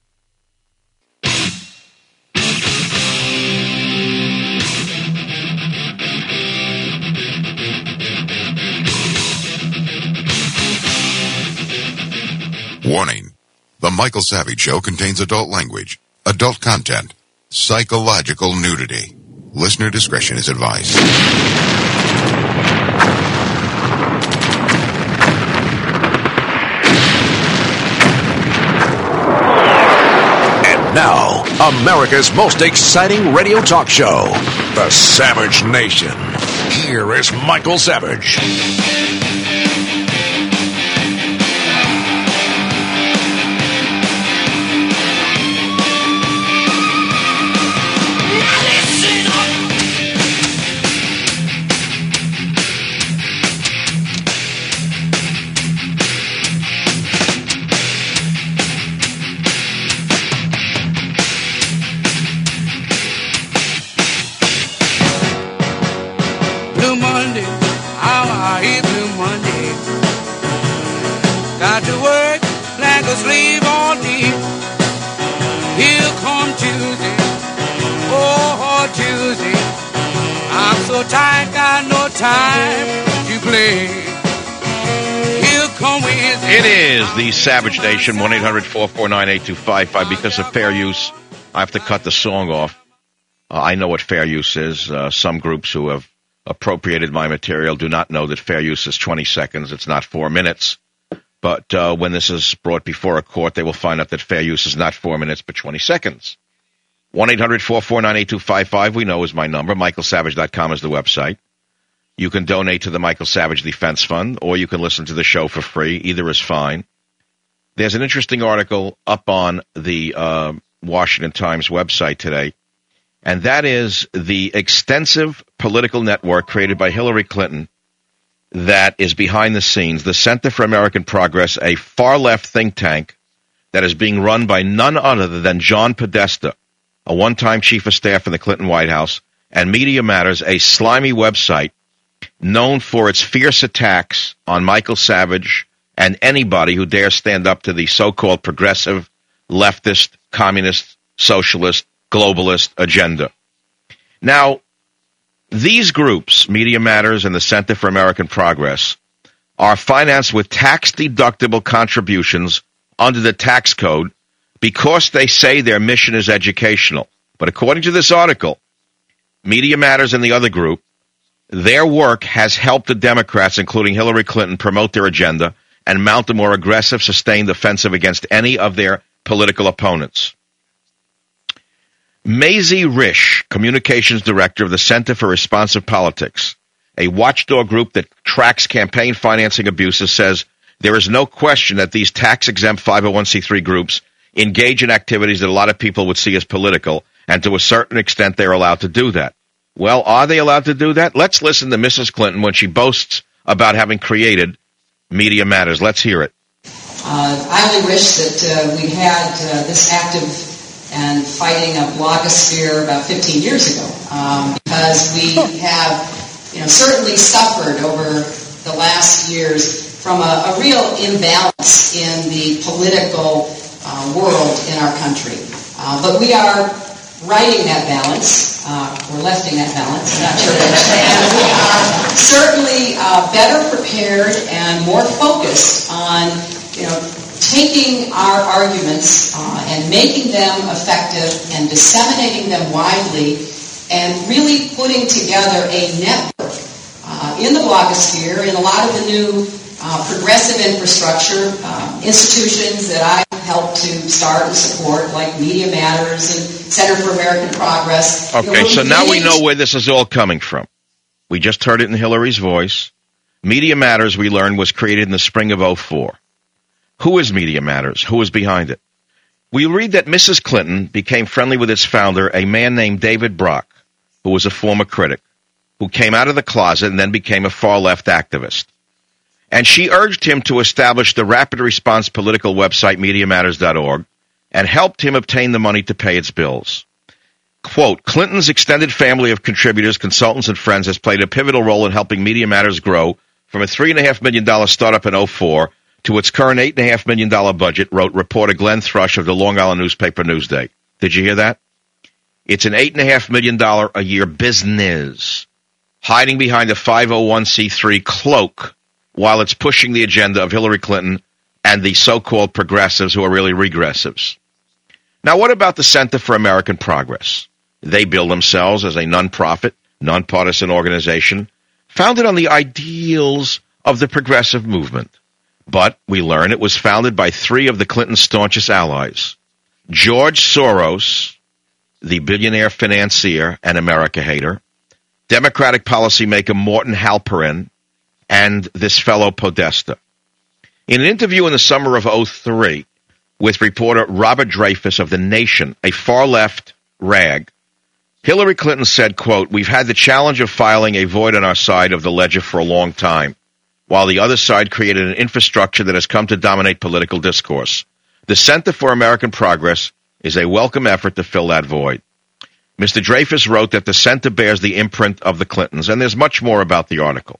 Warning. The Michael Savage Show contains adult language, adult content, psychological nudity. Listener discretion is advised. And now, America's most exciting radio talk show, The Savage Nation. Here is Michael Savage. Got to work like a slave all day. Here come Tuesday, oh Tuesday. I'm so tired, got no time to play. Here come Wednesday. It is the Savage Nation, one eight hundred four four nine eight two five five. Because of fair use, I have to cut the song off. Uh, I know what fair use is. Uh, some groups who have appropriated my material do not know that fair use is twenty seconds. It's not four minutes. But uh, when this is brought before a court, they will find out that fair use is not four minutes but twenty seconds. one eight hundred four four nine eight two five five, we know, is my number. Michael Savage dot com is the website. You can donate to the Michael Savage Defense Fund, or you can listen to the show for free. Either is fine. There's an interesting article up on the uh, Washington Times website today, and that is the extensive political network created by Hillary Clinton that is behind the scenes, the Center for American Progress, a far-left think tank that is being run by none other than John Podesta, a one-time chief of staff in the Clinton White House, and Media Matters, a slimy website known for its fierce attacks on Michael Savage and anybody who dares stand up to the so-called progressive, leftist, communist, socialist, globalist agenda. Now, these groups, Media Matters and the Center for American Progress, are financed with tax-deductible contributions under the tax code because they say their mission is educational. But according to this article, Media Matters and the other group, their work has helped the Democrats, including Hillary Clinton, promote their agenda and mount a more aggressive, sustained offensive against any of their political opponents. Maisie Risch, communications director of the Center for Responsive Politics, a watchdog group that tracks campaign financing abuses, says there is no question that these tax-exempt five oh one c three groups engage in activities that a lot of people would see as political, and to a certain extent they're allowed to do that. Well, are they allowed to do that? Let's listen to Missus Clinton when she boasts about having created Media Matters. Let's hear it. Uh, I only wish that uh, we had uh, this active and fighting a blogosphere about fifteen years ago, um, because we have, you know, certainly suffered over the last years from a, a real imbalance in the political uh, world in our country. Uh, but we are righting that balance, uh, or lefting that balance, I'm not sure which, and we are certainly uh, better prepared and more focused on, you know, taking our arguments uh, and making them effective and disseminating them widely and really putting together a network uh, in the blogosphere, in a lot of the new uh, progressive infrastructure um, institutions that I helped to start and support, like Media Matters and Center for American Progress. Okay, you know, so now we know where this is all coming from. We just heard it in Hillary's voice. Media Matters, we learned, was created in the spring of oh four. Who is Media Matters? Who is behind it? We read that Missus Clinton became friendly with its founder, a man named David Brock, who was a former critic, who came out of the closet and then became a far-left activist. And she urged him to establish the rapid response political website media matters dot org and helped him obtain the money to pay its bills. Quote, Clinton's extended family of contributors, consultants, and friends has played a pivotal role in helping Media Matters grow from a three point five million dollars startup in oh four to its current eight point five million dollars budget, wrote reporter Glenn Thrush of the Long Island newspaper Newsday. Did you hear that? It's an eight point five million dollars a year business, hiding behind a five oh one c three cloak while it's pushing the agenda of Hillary Clinton and the so-called progressives who are really regressives. Now, what about the Center for American Progress? They bill themselves as a nonprofit, nonpartisan organization founded on the ideals of the progressive movement. But we learn it was founded by three of the Clinton's staunchest allies, George Soros, the billionaire financier and America hater, Democratic policymaker Morton Halperin, and this fellow Podesta. In an interview in the summer of oh three with reporter Robert Dreyfus of The Nation, a far-left rag, Hillary Clinton said, quote, we've had the challenge of filing a void on our side of the ledger for a long time, while the other side created an infrastructure that has come to dominate political discourse. The Center for American Progress is a welcome effort to fill that void. Mister Dreyfus wrote that the center bears the imprint of the Clintons, and there's much more about the article.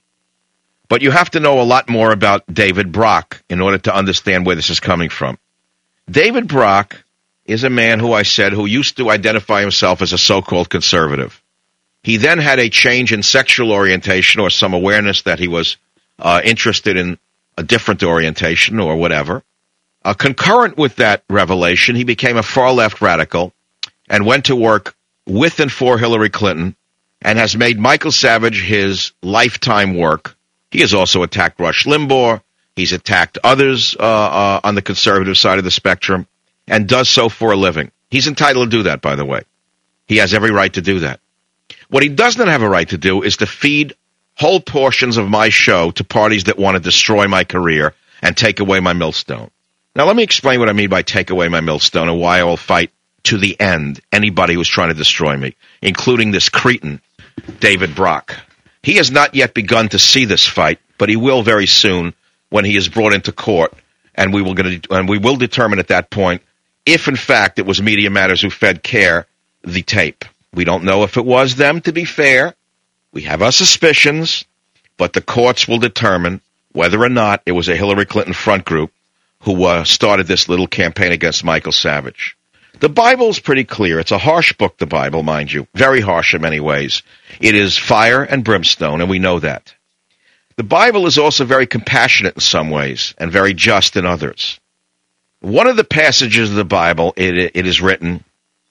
But you have to know a lot more about David Brock in order to understand where this is coming from. David Brock is a man who I said who used to identify himself as a so-called conservative. He then had a change in sexual orientation or some awareness that he was uh, interested in a different orientation or whatever. Uh, concurrent with that revelation, he became a far-left radical and went to work with and for Hillary Clinton and has made Michael Savage his lifetime work. He has also attacked Rush Limbaugh. He's attacked others uh, uh, on the conservative side of the spectrum and does so for a living. He's entitled to do that, by the way. He has every right to do that. What he does not have a right to do is to feed whole portions of my show to parties that want to destroy my career and take away my millstone. Now, let me explain what I mean by take away my millstone and why I will fight to the end anybody who's trying to destroy me, including this cretin, David Brock. He has not yet begun to see this fight, but he will very soon when he is brought into court, and we will gonna, and we will determine at that point if, in fact, it was Media Matters who fed CARE the tape. We don't know if it was them, to be fair. We have our suspicions, but the courts will determine whether or not it was a Hillary Clinton front group who uh, started this little campaign against Michael Savage. The Bible's pretty clear. It's a harsh book, the Bible, mind you. Very harsh in many ways. It is fire and brimstone, and we know that. The Bible is also very compassionate in some ways and very just in others. One of the passages of the Bible, it, it is written,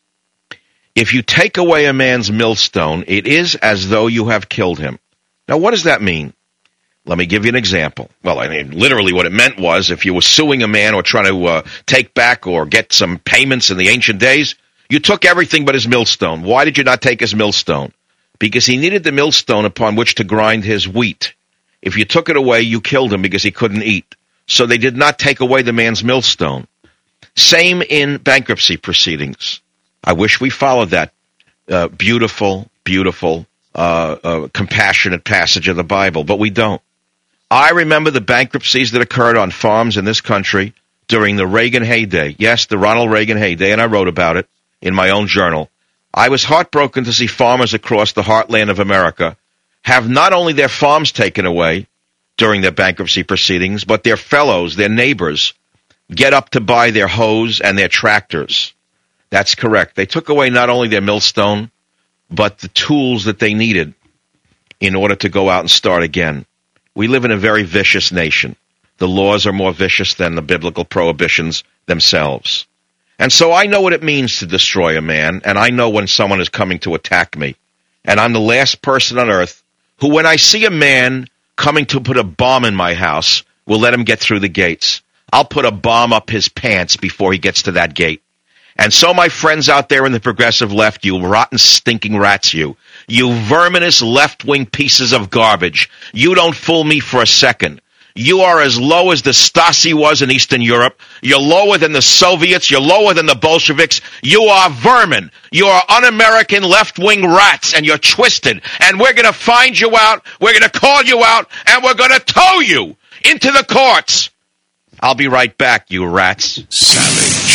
if you take away a man's millstone, it is as though you have killed him. Now, what does that mean? Let me give you an example. Well, I mean, literally what it meant was if you were suing a man or trying to uh, take back or get some payments in the ancient days, you took everything but his millstone. Why did you not take his millstone? Because he needed the millstone upon which to grind his wheat. If you took it away, you killed him because he couldn't eat. So they did not take away the man's millstone. Same in bankruptcy proceedings. I wish we followed that uh, beautiful, beautiful, uh, uh, compassionate passage of the Bible, but we don't. I remember the bankruptcies that occurred on farms in this country during the Reagan heyday. Yes, the Ronald Reagan heyday, and I wrote about it in my own journal. I was heartbroken to see farmers across the heartland of America have not only their farms taken away during their bankruptcy proceedings, but their fellows, their neighbors, get up to buy their hoes and their tractors. That's correct. They took away not only their millstone, but the tools that they needed in order to go out and start again. We live in a very vicious nation. The laws are more vicious than the biblical prohibitions themselves. And so I know what it means to destroy a man, and I know when someone is coming to attack me. And I'm the last person on earth who, when I see a man coming to put a bomb in my house, will let him get through the gates. I'll put a bomb up his pants before he gets to that gate. And so, my friends out there in the progressive left, you rotten, stinking rats, you. You verminous left-wing pieces of garbage. You don't fool me for a second. You are as low as the Stasi was in Eastern Europe. You're lower than the Soviets. You're lower than the Bolsheviks. You are vermin. You are un-American left-wing rats, and you're twisted. And we're going to find you out. We're going to call you out, and we're going to tow you into the courts. I'll be right back, you rats. Savage.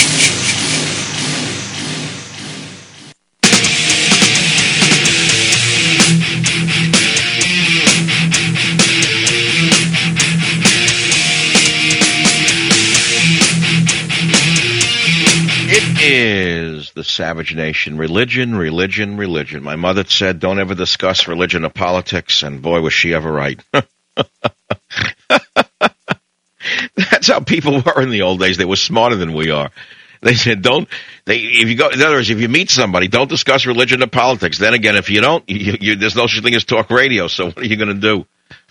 It is the Savage Nation. Religion, religion, religion. My mother said, don't ever discuss religion or politics, and boy, was she ever right. That's how people were in the old days. They were smarter than we are. They said, don't, they, if you go, in other words, if you meet somebody, don't discuss religion or politics. Then again, if you don't, you, you, there's no such thing as talk radio, so what are you going to do?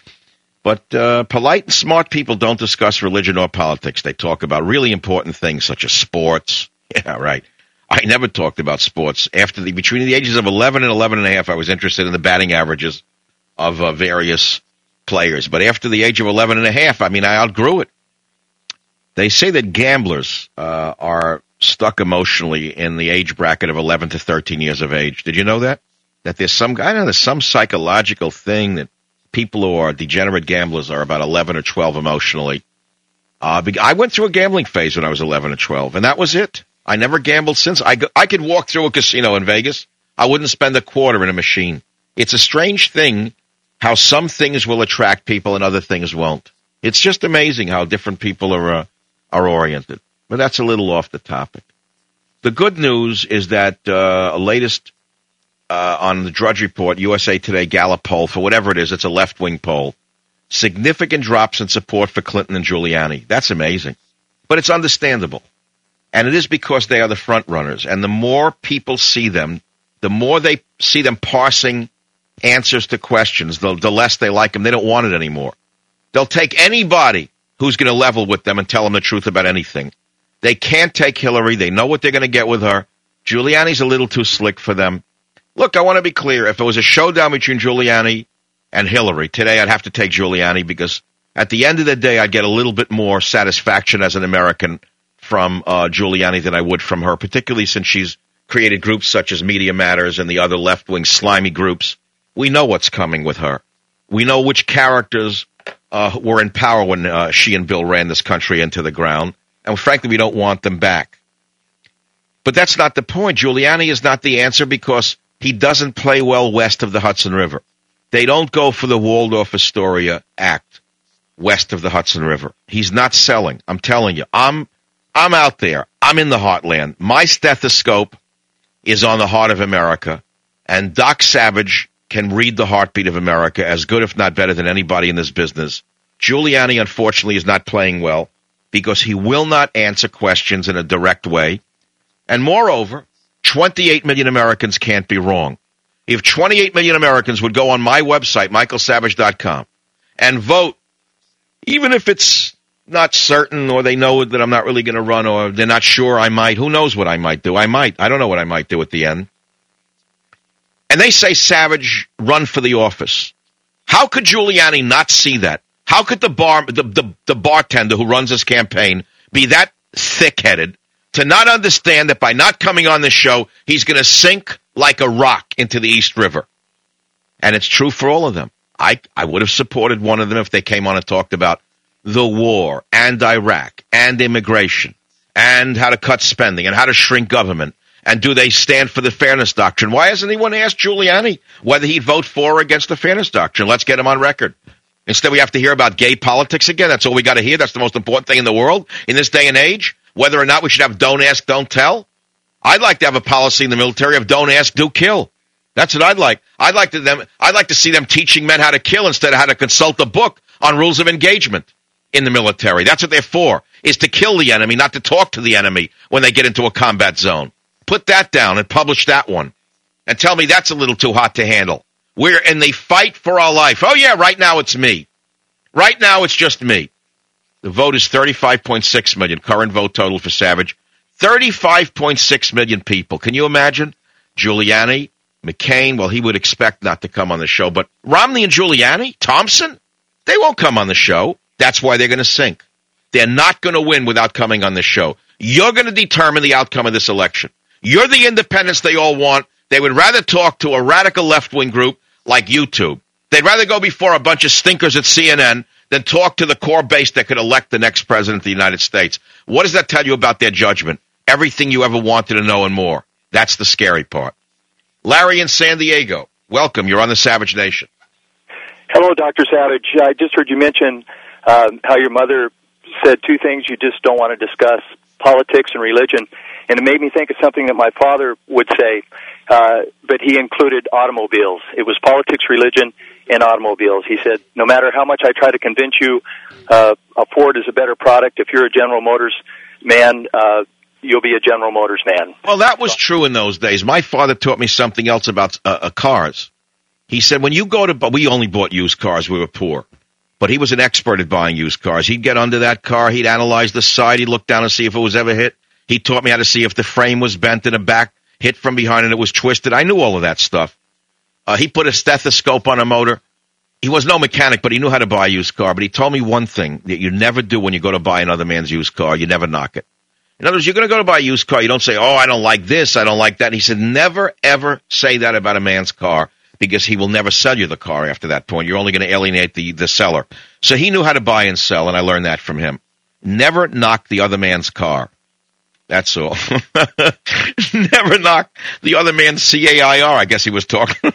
But uh, polite and smart people don't discuss religion or politics. They talk about really important things such as sports. Yeah, right. I never talked about sports. After the between the ages of eleven and eleven and a half, I was interested in the batting averages of uh, various players. But after the age of eleven and a half, I mean, I outgrew it. They say that gamblers uh, are stuck emotionally in the age bracket of eleven to thirteen years of age. Did you know that? That there's some, I don't know, there's some psychological thing that people who are degenerate gamblers are about eleven or twelve emotionally. Uh, I went through a gambling phase when I was eleven or twelve, and that was it. I never gambled since. I, I could walk through a casino in Vegas. I wouldn't spend a quarter in a machine. It's a strange thing how some things will attract people and other things won't. It's just amazing how different people are uh, are oriented. But that's a little off the topic. The good news is that uh, a latest uh, on the Drudge Report, U S A Today Gallup poll, for whatever it is, it's a left-wing poll, significant drops in support for Clinton and Giuliani. That's amazing. But it's understandable. And it is because they are the front runners. And the more people see them, the more they see them parsing answers to questions, the, the less they like them. They don't want it anymore. They'll take anybody who's going to level with them and tell them the truth about anything. They can't take Hillary. They know what they're going to get with her. Giuliani's a little too slick for them. Look, I want to be clear. If it was a showdown between Giuliani and Hillary, today I'd have to take Giuliani because at the end of the day, I'd get a little bit more satisfaction as an American from uh, Giuliani than I would from her, particularly since she's created groups such as Media Matters and the other left-wing slimy groups. We know what's coming with her. We know which characters uh, were in power when uh, she and Bill ran this country into the ground, and frankly, we don't want them back. But that's not the point. Giuliani is not the answer because he doesn't play well west of the Hudson River. They don't go for the Waldorf Astoria act west of the Hudson River. He's not selling. I'm telling you. I'm I'm out there. I'm in the heartland. My stethoscope is on the heart of America, and Doc Savage can read the heartbeat of America as good, if not better, than anybody in this business. Giuliani, unfortunately, is not playing well because he will not answer questions in a direct way. And moreover, twenty-eight million Americans can't be wrong. If twenty-eight million Americans would go on my website, michael savage dot com, and vote, even if it's not certain or they know that I'm not really going to run or they're not sure I might, who knows what I might do? I might. I don't know what I might do at the end. And they say Savage run for the office. How could Giuliani not see that? How could the bar, the, the, the bartender who runs this campaign be that thick-headed to not understand that by not coming on this show, he's going to sink like a rock into the East River? And it's true for all of them. I, I would have supported one of them if they came on and talked about the war and Iraq and immigration and how to cut spending and how to shrink government. And do they stand for the fairness doctrine? Why hasn't anyone asked Giuliani whether he'd vote for or against the fairness doctrine? Let's get him on record. Instead, we have to hear about gay politics again. That's all we got to hear. That's the most important thing in the world in this day and age. Whether or not we should have don't ask, don't tell. I'd like to have a policy in the military of don't ask, do kill. That's what I'd like. I'd like to them. I'd like to see them teaching men how to kill instead of how to consult a book on rules of engagement in the military. That's what they're for, is to kill the enemy, not to talk to the enemy when they get into a combat zone. Put that down and publish that one. And tell me that's a little too hot to handle. We're in the fight for our life. Oh, yeah, right now it's me. Right now it's just me. The vote is thirty-five point six million, current vote total for Savage. thirty-five point six million people. Can you imagine? Giuliani, McCain, well, he would expect not to come on the show. But Romney and Giuliani, Thompson, they won't come on the show. That's why they're going to sink. They're not going to win without coming on the show. You're going to determine the outcome of this election. You're the independents they all want. They would rather talk to a radical left-wing group like YouTube. They'd rather go before a bunch of stinkers at C N N than talk to the core base that could elect the next president of the United States. What does that tell you about their judgment? Everything you ever wanted to know and more. That's the scary part. Larry in San Diego, welcome. You're on the Savage Nation. Hello, Doctor Savage. I just heard you mention uh, how your mother said two things you just don't want to discuss, politics and religion. And it made me think of something that my father would say, uh, but he included automobiles. It was politics, religion, and automobiles. He said, no matter how much I try to convince you uh, a Ford is a better product, if you're a General Motors man, uh, you'll be a General Motors man. Well, that was true in those days. My father taught me something else about uh, uh, cars. He said, when you go to, we only bought used cars, we were poor. But he was an expert at buying used cars. He'd get under that car, he'd analyze the side, he'd look down and see if it was ever hit. He taught me how to see if the frame was bent in the back, hit from behind, and it was twisted. I knew all of that stuff. Uh, he put a stethoscope on a motor. He was no mechanic, but he knew how to buy a used car. But he told me one thing that you never do when you go to buy another man's used car. You never knock it. In other words, you're going to go to buy a used car. You don't say, oh, I don't like this, I don't like that. And he said, never, ever say that about a man's car because he will never sell you the car after that point. You're only going to alienate the, the seller. So he knew how to buy and sell, and I learned that from him. Never knock the other man's car. That's all. Never knock the other man's C A I R. I guess he was talking.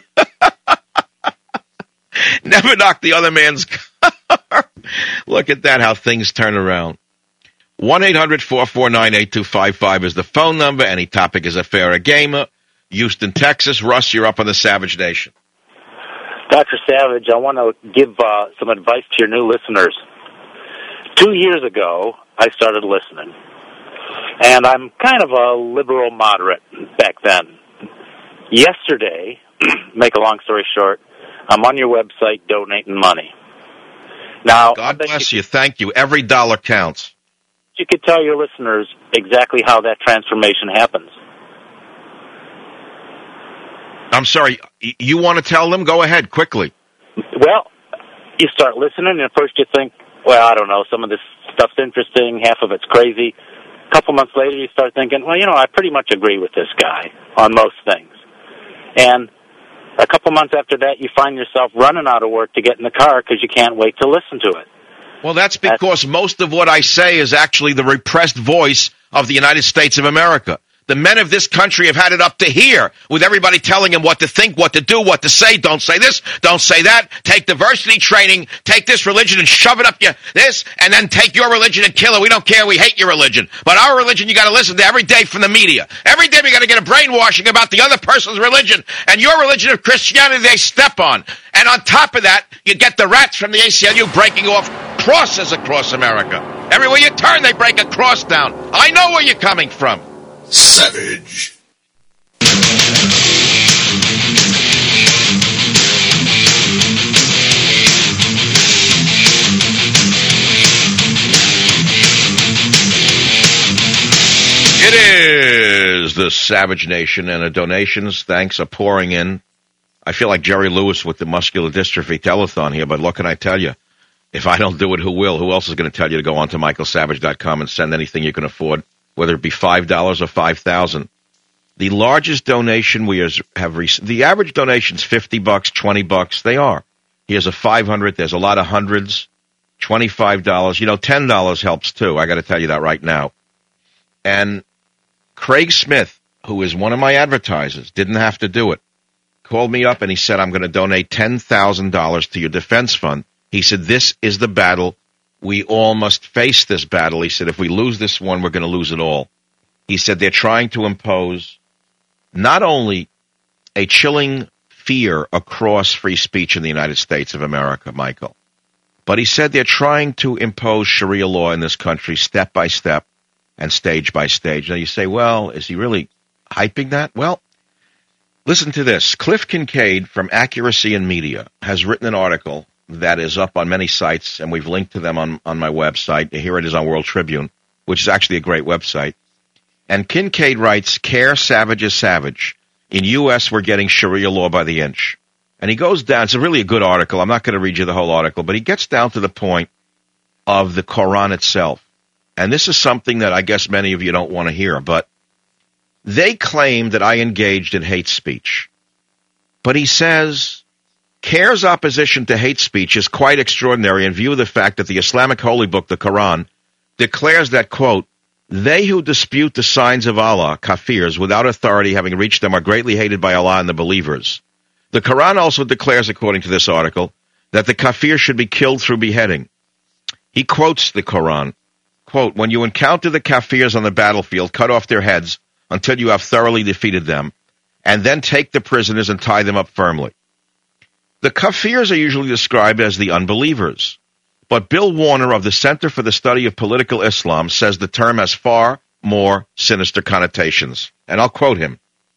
Never knock the other man's car. Look at that, how things turn around. one eight hundred four four nine eight two five five is the phone number. Any topic is a fair game. Houston, Texas. Russ, you're up on the Savage Nation. Doctor Savage, I want to give uh, some advice to your new listeners. Two years ago, I started listening. And I'm kind of a liberal moderate back then. Yesterday, make a long story short, I'm on your website donating money. Now, God bless you, you. Thank you. Every dollar counts. You could tell your listeners exactly how that transformation happens. I'm sorry. You want to tell them? Go ahead, quickly. Well, you start listening, and at first you think, well, I don't know, some of this stuff's interesting, half of it's crazy. A couple months later, you start thinking, well, you know, I pretty much agree with this guy on most things. And a couple months after that, you find yourself running out of work to get in the car because you can't wait to listen to it. Well, that's because that's, most of what I say is actually the repressed voice of the United States of America. The men of this country have had it up to here with everybody telling them what to think, what to do, what to say. Don't say this, don't say that. Take diversity training, take this religion and shove it up your this, and then take your religion and kill it. We don't care. We hate your religion. But our religion you got to listen to every day from the media. Every day we got to get a brainwashing about the other person's religion. And your religion of Christianity they step on. And on top of that, you get the rats from the A C L U breaking off crosses across America. Everywhere you turn, they break a cross down. I know where you're coming from. Savage. It is the Savage Nation, and the donations, thanks, are pouring in. I feel like Jerry Lewis with the muscular dystrophy telethon here, but what can I tell you? If I don't do it, who will? Who else is going to tell you to go on to michael savage dot com and send anything you can afford, whether it be five dollars or five thousand dollars? The largest donation we have received, the average donation is fifty bucks, twenty bucks. They are. Here's a five hundred. There's a lot of hundreds. twenty-five dollars. You know, ten dollars helps too. I got to tell you that right now. And Craig Smith, who is one of my advertisers, didn't have to do it. Called me up and he said, I'm going to donate ten thousand dollars to your defense fund. He said, this is the battle. We all must face this battle. He said, if we lose this one, we're going to lose it all. He said, they're trying to impose not only a chilling fear across free speech in the United States of America, Michael, but he said they're trying to impose Sharia law in this country step by step and stage by stage. Now you say, well, is he really hyping that? Well, listen to this. Cliff Kincaid from Accuracy in Media has written an article that is up on many sites, and we've linked to them on, on my website. Here it is on World Tribune, which is actually a great website. And Kincaid writes, Care Savage is Savage. In U S, we're getting Sharia law by the inch. And he goes down. It's a really a good article. I'm not going to read you the whole article, but he gets down to the point of the Quran itself. And this is something that I guess many of you don't want to hear, but they claim that I engaged in hate speech. But he says, CARE's opposition to hate speech is quite extraordinary in view of the fact that the Islamic holy book, the Quran, declares that, quote, they who dispute the signs of Allah, kafirs, without authority having reached them are greatly hated by Allah and the believers. The Quran also declares, according to this article, that the kafir should be killed through beheading. He quotes the Quran, quote, when you encounter the kafirs on the battlefield, cut off their heads until you have thoroughly defeated them, and then take the prisoners and tie them up firmly. The kafirs are usually described as the unbelievers. But Bill Warner of the Center for the Study of Political Islam says the term has far more sinister connotations. And I'll quote him.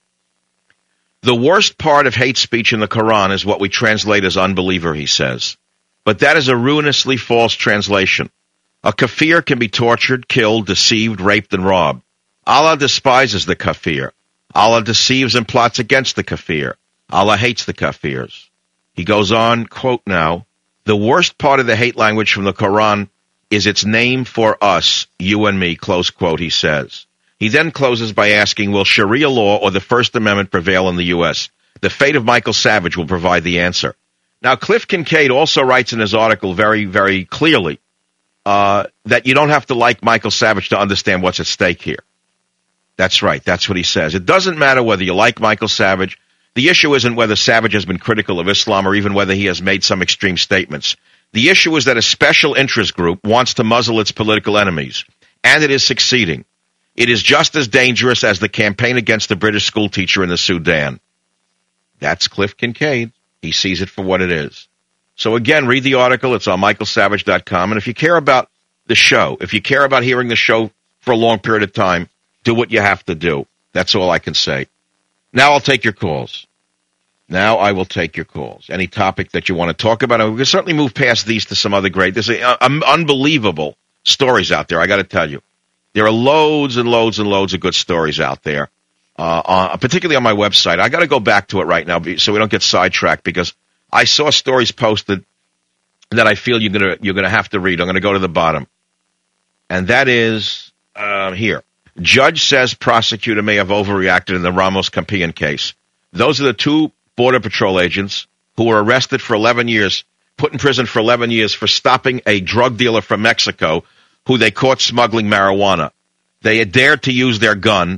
The worst part of hate speech in the Quran is what we translate as unbeliever, he says. But that is a ruinously false translation. A kafir can be tortured, killed, deceived, raped, and robbed. Allah despises the kafir. Allah deceives and plots against the kafir. Allah hates the kafirs. He goes on, quote now, the worst part of the hate language from the Quran is its name for us, you and me, close quote, he says. He then closes by asking, will Sharia law or the First Amendment prevail in the U S? The fate of Michael Savage will provide the answer. Now, Cliff Kincaid also writes in his article very, very clearly uh, that you don't have to like Michael Savage to understand what's at stake here. That's right. That's what he says. It doesn't matter whether you like Michael Savage. The issue isn't whether Savage has been critical of Islam or even whether he has made some extreme statements. The issue is that a special interest group wants to muzzle its political enemies, and it is succeeding. It is just as dangerous as the campaign against the British schoolteacher in the Sudan. That's Cliff Kincaid. He sees it for what it is. So again, read the article. It's on michael savage dot com. And if you care about the show, if you care about hearing the show for a long period of time, do what you have to do. That's all I can say. Now I'll take your calls. Now I will take your calls. Any topic that you want to talk about, and we can certainly move past these to some other great. There's uh, um, unbelievable stories out there, I got to tell you. There are loads and loads and loads of good stories out there, uh, uh, particularly on my website. I got to go back to it right now so we don't get sidetracked, because I saw stories posted that I feel you're going to you're going to have to read. I'm going to go to the bottom. And that is uh, here. Judge says prosecutor may have overreacted in the Ramos Campion case. Those are the two Border Patrol agents who were arrested for eleven years, put in prison for eleven years for stopping a drug dealer from Mexico who they caught smuggling marijuana. They had dared to use their gun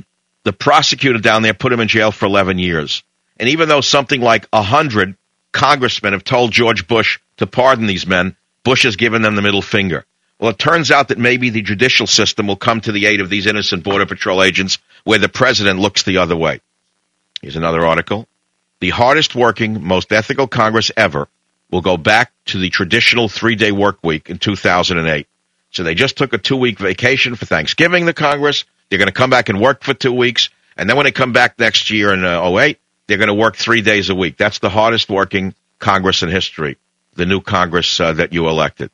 the prosecutor down there put him in jail for eleven years. And even though something like one hundred congressmen have told George Bush to pardon these men, Bush has given them the middle finger. Well, it turns out that maybe the judicial system will come to the aid of these innocent Border Patrol agents where the president looks the other way. Here's another article. The hardest working, most ethical Congress ever will go back to the traditional three-day work week in two thousand eight. So they just took a two-week vacation for Thanksgiving, the Congress. They're going to come back and work for two weeks. And then when they come back next year in uh, oh eight, they're going to work three days a week. That's the hardest working Congress in history, the new Congress uh, that you elected.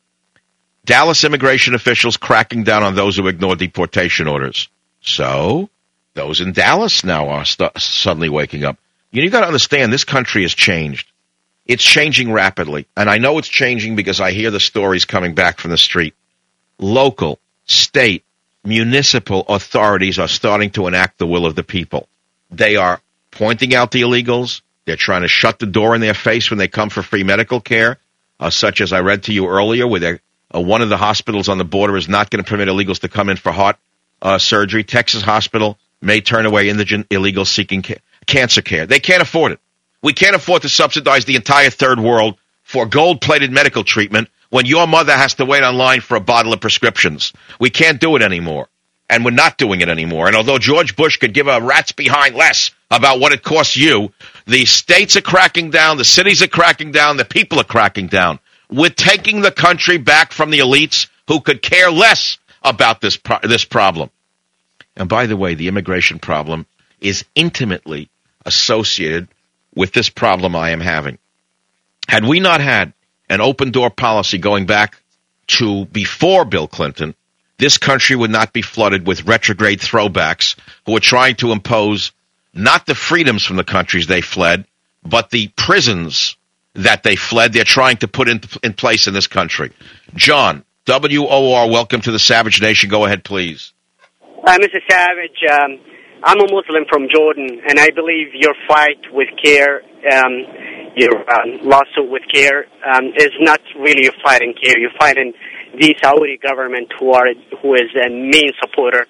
Dallas immigration officials cracking down on those who ignore deportation orders. So those in Dallas now are st- suddenly waking up. You, know, you got to understand, this country has changed. It's changing rapidly. And I know it's changing because I hear the stories coming back from the street. Local, state, municipal authorities are starting to enact the will of the people. They are pointing out the illegals. They're trying to shut the door in their face when they come for free medical care, uh, such as I read to you earlier, where they're Uh, one of the hospitals on the border is not going to permit illegals to come in for heart uh, surgery. Texas Hospital may turn away indigent illegals seeking ca- cancer care. They can't afford it. We can't afford to subsidize the entire third world for gold-plated medical treatment when your mother has to wait online for a bottle of prescriptions. We can't do it anymore, and we're not doing it anymore. And although George Bush could give a rat's behind less about what it costs you, the states are cracking down, the cities are cracking down, the people are cracking down. We're taking the country back from the elites who could care less about this pro- this problem. And by the way, the immigration problem is intimately associated with this problem I am having. Had we not had an open-door policy going back to before Bill Clinton, this country would not be flooded with retrograde throwbacks who are trying to impose not the freedoms from the countries they fled, but the prisons that they fled, they're trying to put in, in place in this country. John, W O R, welcome to the Savage Nation. Go ahead, please. Uh, Mister Savage, um, I'm a Muslim from Jordan, and I believe your fight with CARE, um, your um, lawsuit with CARE, um, is not really a fight in CARE. You're fighting the Saudi government, who are who is a main supporter,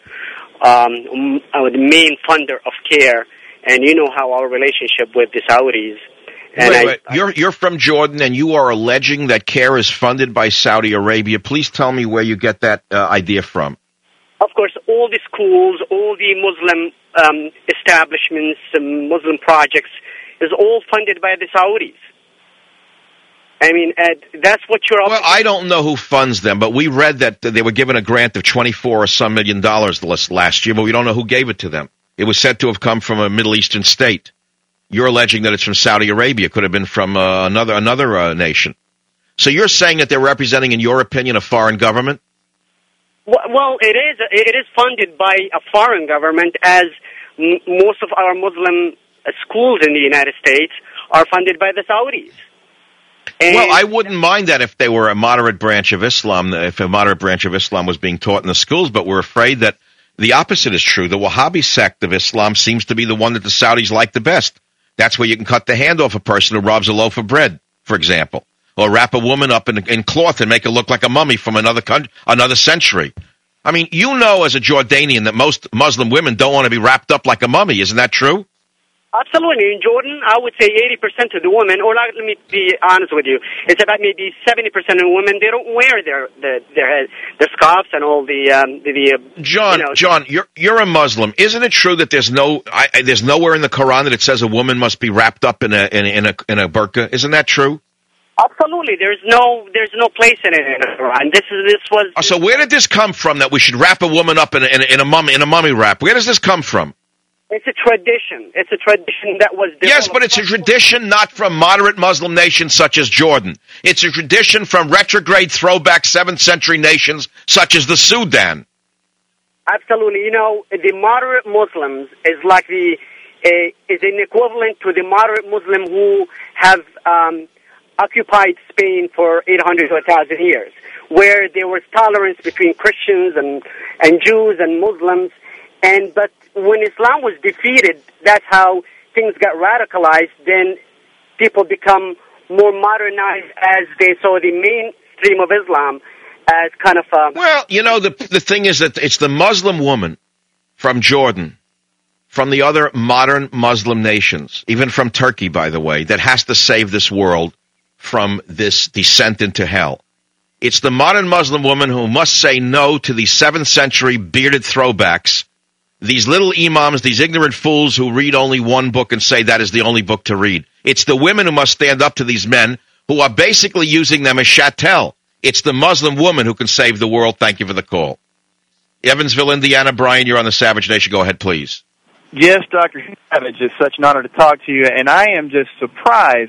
um, the main funder of CARE, and you know how our relationship with the Saudis. And wait, I, wait. You're you're from Jordan, and you are alleging that CARE is funded by Saudi Arabia. Please tell me where you get that uh, idea from. Of course, all the schools, all the Muslim um, establishments, um, Muslim projects, is all funded by the Saudis. I mean, uh, that's what you're... Well, I don't know who funds them, but we read that they were given a grant of twenty-four or some million dollars last year, but we don't know who gave it to them. It was said to have come from a Middle Eastern state. You're alleging that it's from Saudi Arabia. It could have been from uh, another another uh, nation. So you're saying that they're representing, in your opinion, a foreign government? Well, it is it is funded by a foreign government, as m- most of our Muslim schools in the United States are funded by the Saudis. And well, I wouldn't mind that if they were a moderate branch of Islam, if a moderate branch of Islam was being taught in the schools, but we're afraid that the opposite is true. The Wahhabi sect of Islam seems to be the one that the Saudis like the best. That's where you can cut the hand off a person who robs a loaf of bread, for example, or wrap a woman up in, in cloth and make her look like a mummy from another country, another century. I mean, you know as a Jordanian that most Muslim women don't want to be wrapped up like a mummy. Isn't that true? Absolutely. In Jordan, I would say eighty percent of the women, or let me be honest with you, it's about maybe seventy percent of the women, they don't wear their their their, their scarves and all the... Um, the, the uh, John, you know, John, you're you're a Muslim. Isn't it true that there's no I, there's nowhere in the Quran that it says a woman must be wrapped up in a in, in a in a burqa? Isn't that true? Absolutely. There's no there's no place in it in the Quran. This is this was... Oh, so where did this come from that we should wrap a woman up in a, in a, in a mummy in a mummy wrap? Where does this come from? It's a tradition. It's a tradition that was developed. Yes, but it's a tradition not from moderate Muslim nations such as Jordan. It's a tradition from retrograde throwback seventh century nations such as the Sudan. Absolutely. You know, the moderate Muslims is like the uh, is an equivalent to the moderate Muslim who have um, occupied Spain for eight hundred to one thousand years, where there was tolerance between Christians and, and Jews and Muslims. And but when Islam was defeated, that's how things got radicalized. Then people become more modernized as they saw the mainstream of Islam as kind of a... Well, you know, the the thing is that it's the Muslim woman from Jordan from the other modern Muslim nations, even from Turkey, by the way, that has to save this world from this descent into hell. It's the modern Muslim woman who must say no to the seventh century bearded throwbacks, these little imams, these ignorant fools who read only one book and say that is the only book to read. It's the women who must stand up to these men who are basically using them as chattel. It's the Muslim woman who can save the world. Thank you for the call. Evansville, Indiana. Brian, you're on the Savage Nation. Go ahead, please. Yes, Doctor Savage, it's such an honor to talk to you, and I am just surprised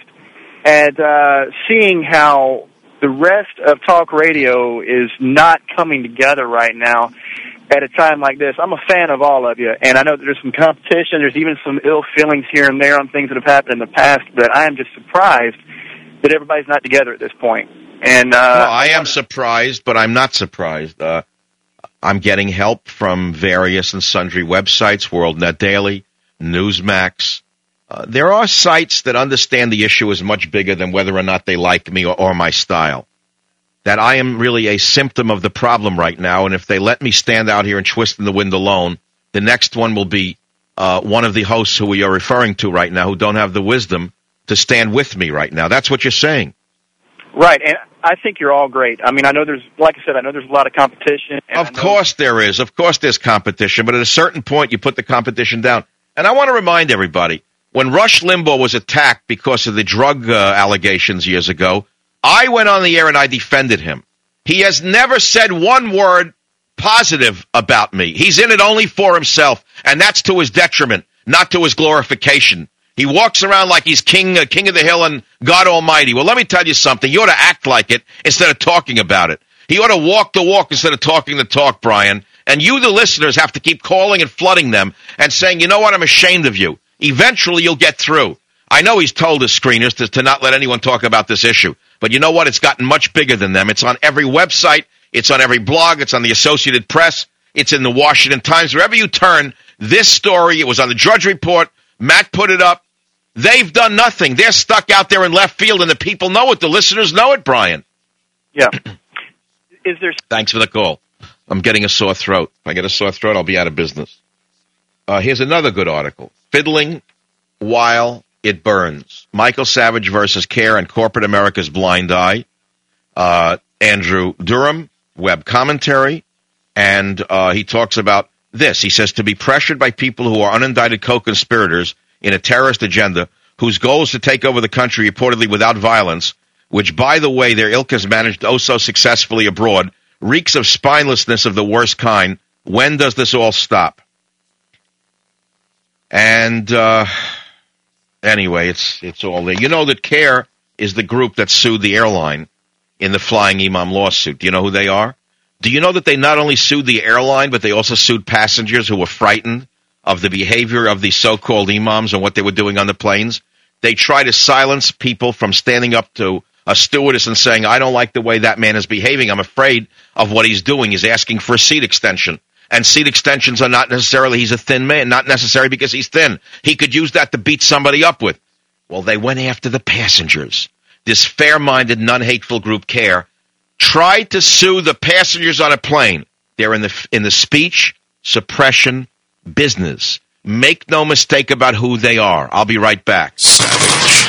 at uh, seeing how the rest of talk radio is not coming together right now at a time like this. I'm a fan of all of you, and I know that there's some competition. There's even some ill feelings here and there on things that have happened in the past, but I am just surprised that everybody's not together at this point. And uh, no, I am surprised, but I'm not surprised. Uh, I'm getting help from various and sundry websites, WorldNet Daily, Newsmax. Uh, there are sites that understand the issue is much bigger than whether or not they like me or, or my style. That I am really a symptom of the problem right now, and if they let me stand out here and twist in the wind alone, the next one will be uh, one of the hosts who we are referring to right now who don't have the wisdom to stand with me right now. That's what you're saying. Right, and I think you're all great. I mean, I know there's, like I said, I know there's a lot of competition. Of course there is. Of course there's competition, but at a certain point you put the competition down. And I want to remind everybody, when Rush Limbaugh was attacked because of the drug uh, allegations years ago, I went on the air and I defended him. He has never said one word positive about me. He's in it only for himself, and that's to his detriment, not to his glorification. He walks around like he's king, uh, king of the hill and God Almighty. Well, let me tell you something. You ought to act like it instead of talking about it. He ought to walk the walk instead of talking the talk, Brian. And you, the listeners, have to keep calling and flooding them and saying, you know what, I'm ashamed of you. Eventually, you'll get through. I know he's told his screeners to, to not let anyone talk about this issue. But you know what? It's gotten much bigger than them. It's on every website. It's on every blog. It's on the Associated Press. It's in the Washington Times. Wherever you turn, this story, it was on the Drudge Report. Matt put it up. They've done nothing. They're stuck out there in left field, and the people know it. The listeners know it, Brian. Yeah. Is there? Thanks for the call. I'm getting a sore throat. If I get a sore throat, I'll be out of business. Uh, here's another good article. Fiddling While It Burns. Michael Savage versus CARE and Corporate America's Blind Eye. Uh, Andrew Durham, web commentary. And uh, he talks about this. He says, to be pressured by people who are unindicted co-conspirators in a terrorist agenda whose goal is to take over the country reportedly without violence, which, by the way, their ilk has managed oh so successfully abroad, reeks of spinelessness of the worst kind. When does this all stop? And uh, anyway, it's it's all there. You know that CARE is the group that sued the airline in the Flying Imam lawsuit. Do you know who they are? Do you know that they not only sued the airline, but they also sued passengers who were frightened of the behavior of the so-called imams and what they were doing on the planes? They try to silence people from standing up to a stewardess and saying, I don't like the way that man is behaving. I'm afraid of what he's doing. He's asking for a seat extension. And seat extensions are not necessarily he's a thin man, not necessarily because he's thin. He could use that to beat somebody up with. Well, they went after the passengers. This fair-minded, non-hateful group, CARE, tried to sue the passengers on a plane. They're in the in the speech suppression business. Make no mistake about who they are. I'll be right back. Savage.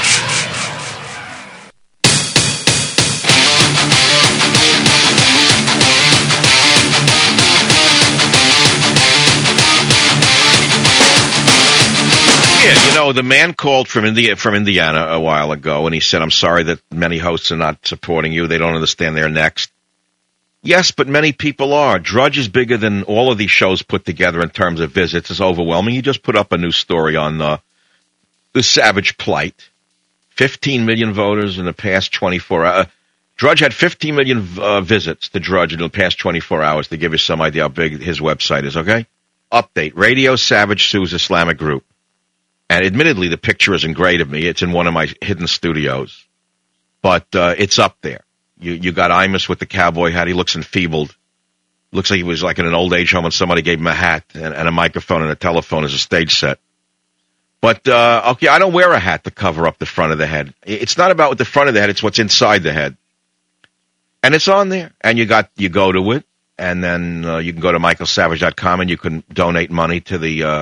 Yeah, you know, the man called from India, from Indiana a while ago, and he said, I'm sorry that many hosts are not supporting you. They don't understand they're next. Yes, but many people are. Drudge is bigger than all of these shows put together in terms of visits. It's overwhelming. He just put up a new story on uh, the Savage plight. fifteen million voters in the past twenty-four hours. Uh, Drudge had fifteen million uh, visits to Drudge in the past twenty-four hours to give you some idea how big his website is, okay? Update. Radio Savage sues Islamic group. And admittedly, the picture isn't great of me. It's in one of my hidden studios. But uh, it's up there. You you got Imus with the cowboy hat. He looks enfeebled. Looks like he was like in an old age home and somebody gave him a hat and, and a microphone and a telephone as a stage set. But, uh, okay, I don't wear a hat to cover up the front of the head. It's not about what the front of the head. It's what's inside the head. And it's on there. And you got you go to it. And then uh, you can go to michael savage dot com and you can donate money to the uh,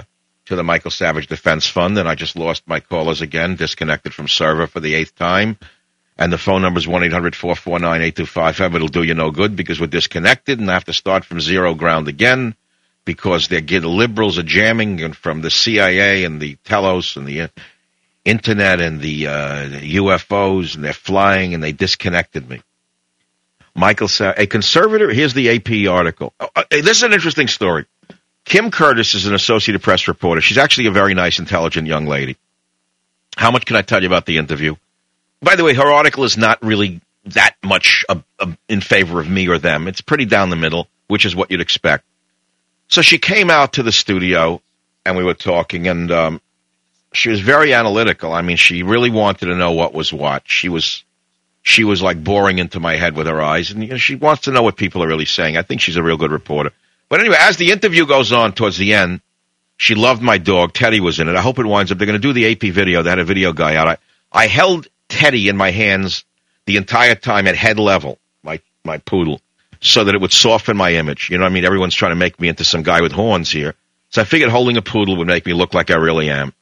to the Michael Savage Defense Fund, and I just lost my callers again, disconnected from server for the eighth time. And the phone number is one eight hundred four four nine eight two five five. It'll do you no good because we're disconnected and I have to start from zero ground again because they're, the liberals are jamming and from the C I A and the telos and the uh, internet and the uh, U F Os, and they're flying, and they disconnected me. Michael Savage, a conservative, here's the A P article. Uh, this is an interesting story. Kim Curtis is an Associated Press reporter. She's actually a very nice, intelligent young lady. How much can I tell you about the interview? By the way, her article is not really that much uh, uh, in favor of me or them. It's pretty down the middle, which is what you'd expect. So she came out to the studio, and we were talking, and um, she was very analytical. I mean, she really wanted to know what was what. She was she was like boring into my head with her eyes, and you know, she wants to know what people are really saying. I think she's a real good reporter. But anyway, as the interview goes on towards the end, she loved my dog. Teddy was in it. I hope it winds up. They're going to do the A P video. They had a video guy out. I, I held Teddy in my hands the entire time at head level, my my poodle, so that it would soften my image. You know what I mean? Everyone's trying to make me into some guy with horns here. So I figured holding a poodle would make me look like I really am.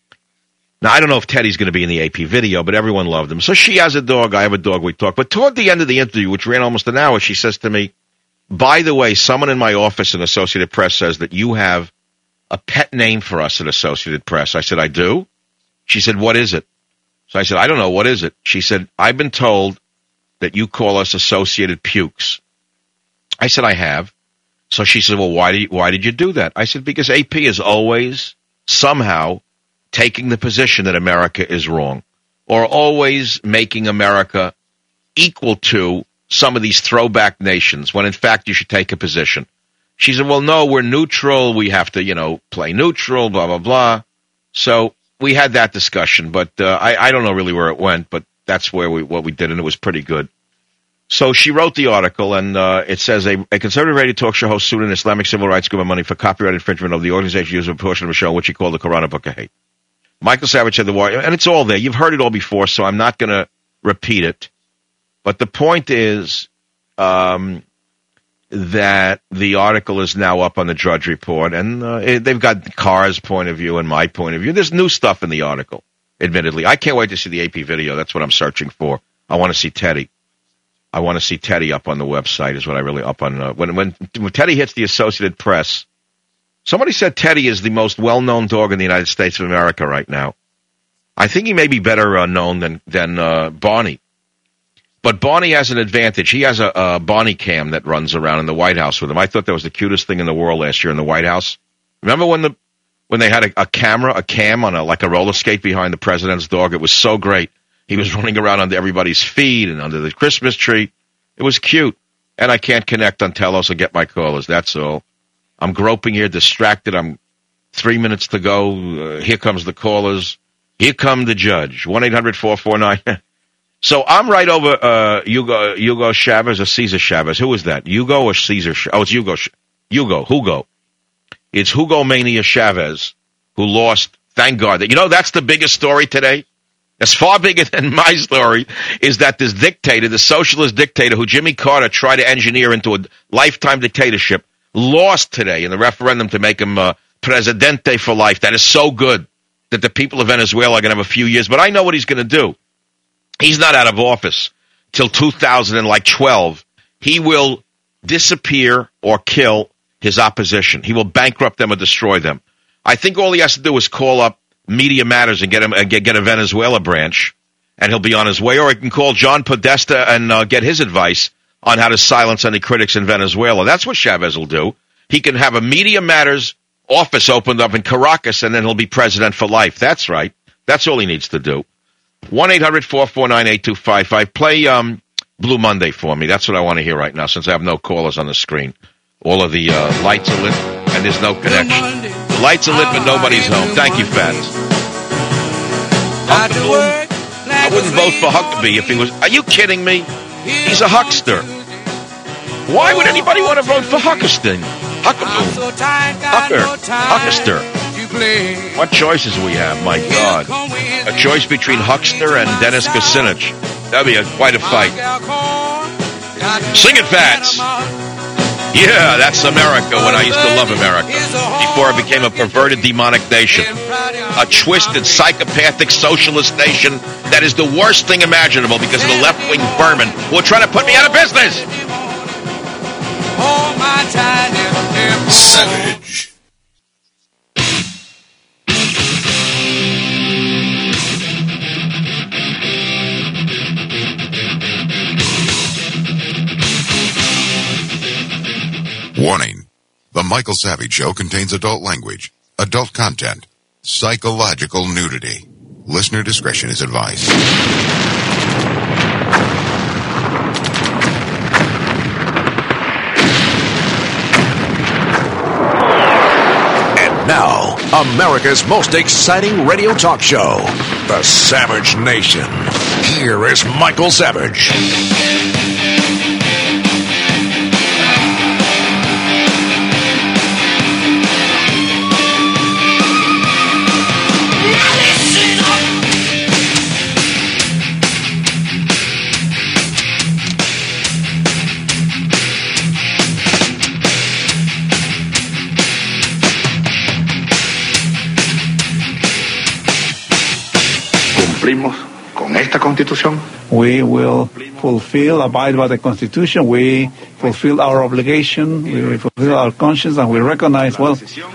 Now, I don't know if Teddy's going to be in the A P video, but everyone loved him. So she has a dog. I have a dog. We talk. But toward the end of the interview, which ran almost an hour, she says to me, by the way, someone in my office in Associated Press says that you have a pet name for us at Associated Press. I said, I do? She said, what is it? So I said, I don't know. What is it? She said, I've been told that you call us Associated Pukes. I said, I have. So she said, well, why, do you, why did you do that? I said, because A P is always somehow taking the position that America is wrong, or always making America equal to some of these throwback nations, when in fact you should take a position. She said, well, no, we're neutral. We have to, you know, play neutral, blah, blah, blah. So we had that discussion, but uh, I, I don't know really where it went, but that's where we what we did, and it was pretty good. So she wrote the article, and uh, it says, a, a conservative radio talk show host sued an Islamic civil rights group of money for copyright infringement of the organization used a portion of a show, which he called the Quran Book of Hate. Michael Savage said the war, and it's all there. You've heard it all before, so I'm not going to repeat it. But the point is um, that the article is now up on the Drudge Report, and uh, it, they've got Carr's point of view and my point of view. There's new stuff in the article, admittedly. I can't wait to see the A P video. That's what I'm searching for. I want to see Teddy. I want to see Teddy up on the website is what I really up on. Uh, when, when, when Teddy hits the Associated Press, somebody said Teddy is the most well-known dog in the United States of America right now. I think he may be better uh, known than, than uh, Barney. But Barney has an advantage. He has a, a Barney cam that runs around in the White House with him. I thought that was the cutest thing in the world last year in the White House. Remember when the when they had a, a camera, a cam on a like a roller skate behind the president's dog? It was so great. He was running around under everybody's feet and under the Christmas tree. It was cute. And I can't connect on Telos or get my callers. That's all. I'm groping here, distracted. I'm three minutes to go. Uh, here comes the callers. Here come the judge. one eight hundred four four nine So I'm right over uh, Hugo, Hugo Chavez or Cesar Chavez. Who is that? Hugo or Cesar? Oh, it's Hugo. Hugo. Hugo. It's Hugo Mania Chavez who lost. Thank God. You know, that's the biggest story today. That's far bigger than my story, is that this dictator, the socialist dictator who Jimmy Carter tried to engineer into a lifetime dictatorship, lost today in the referendum to make him uh, presidente for life. That is so good that the people of Venezuela are going to have a few years. But I know what he's going to do. He's not out of office till two thousand twelve. He will disappear or kill his opposition. He will bankrupt them or destroy them. I think all he has to do is call up Media Matters and get him uh, get, get a Venezuela branch, and he'll be on his way. Or he can call John Podesta and uh, get his advice on how to silence any critics in Venezuela. That's what Chavez will do. He can have a Media Matters office opened up in Caracas, and then he'll be president for life. That's right. That's all he needs to do. one eight hundred four four nine eight two five five. Play um, Blue Monday for me. That's what I want to hear right now, since I have no callers on the screen. All of the uh, lights are lit, and there's no connection. The lights are lit, but nobody's home. Thank you, Fats. Huckabee. I wouldn't vote for Huckabee if he was... Are you kidding me? He's a huckster. Why would anybody want to vote for Huckabee? Huckabee. Hucker. Huckster. What choices we have, my God. A choice between Huckster and Dennis Kucinich. That'd be a, quite a fight. Sing it, Fats. Yeah, that's America when I used to love America. Before it became a perverted demonic nation. A twisted, psychopathic socialist nation that is the worst thing imaginable because of the left-wing vermin who are trying to put me out of business. Savage. Warning. The Michael Savage Show contains adult language, adult content, psychological nudity. Listener discretion is advised. And now, America's most exciting radio talk show, The Savage Nation. Here is Michael Savage. Con esta Constitución. We will fulfill, abide by the Constitution. We fulfill our obligation. We fulfill our conscience, and we recognize, well,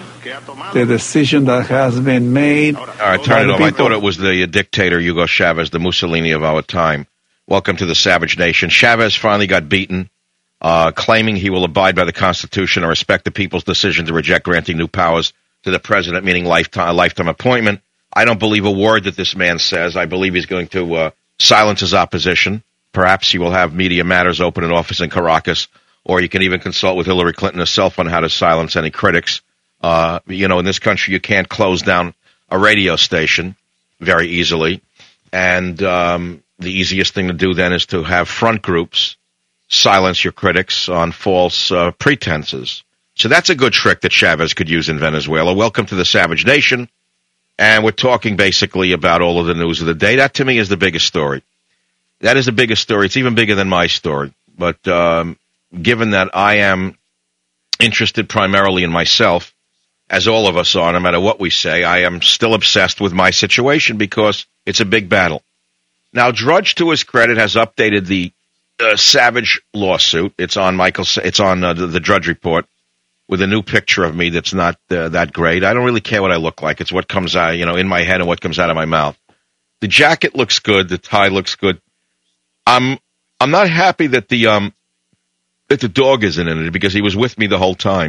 the decision that has been made. All right, turn it off. I thought it was the dictator Hugo Chavez, the Mussolini of our time. Welcome to the Savage Nation. Chavez finally got beaten, uh, claiming he will abide by the Constitution and respect the people's decision to reject granting new powers to the president, meaning lifetime, lifetime appointment. I don't believe a word that this man says. I believe he's going to uh, silence his opposition. Perhaps he will have Media Matters open an office in Caracas, or you can even consult with Hillary Clinton herself on how to silence any critics. Uh, you know, in this country, you can't close down a radio station very easily. And um, the easiest thing to do then is to have front groups silence your critics on false uh, pretenses. So that's a good trick that Chavez could use in Venezuela. Welcome to the Savage Nation. And we're talking basically about all of the news of the day. That, to me, is the biggest story. That is the biggest story. It's even bigger than my story. But um, given that I am interested primarily in myself, as all of us are, no matter what we say, I am still obsessed with my situation because it's a big battle. Now, Drudge, to his credit, has updated the uh, Savage lawsuit. It's on Michael. It's on uh, the, the Drudge Report, with a new picture of me that's not uh, that great. I don't really care what I look like. It's what comes out, you know, in my head and what comes out of my mouth. The jacket looks good. The tie looks good. I'm I'm not happy that the um that the dog isn't in it because he was with me the whole time.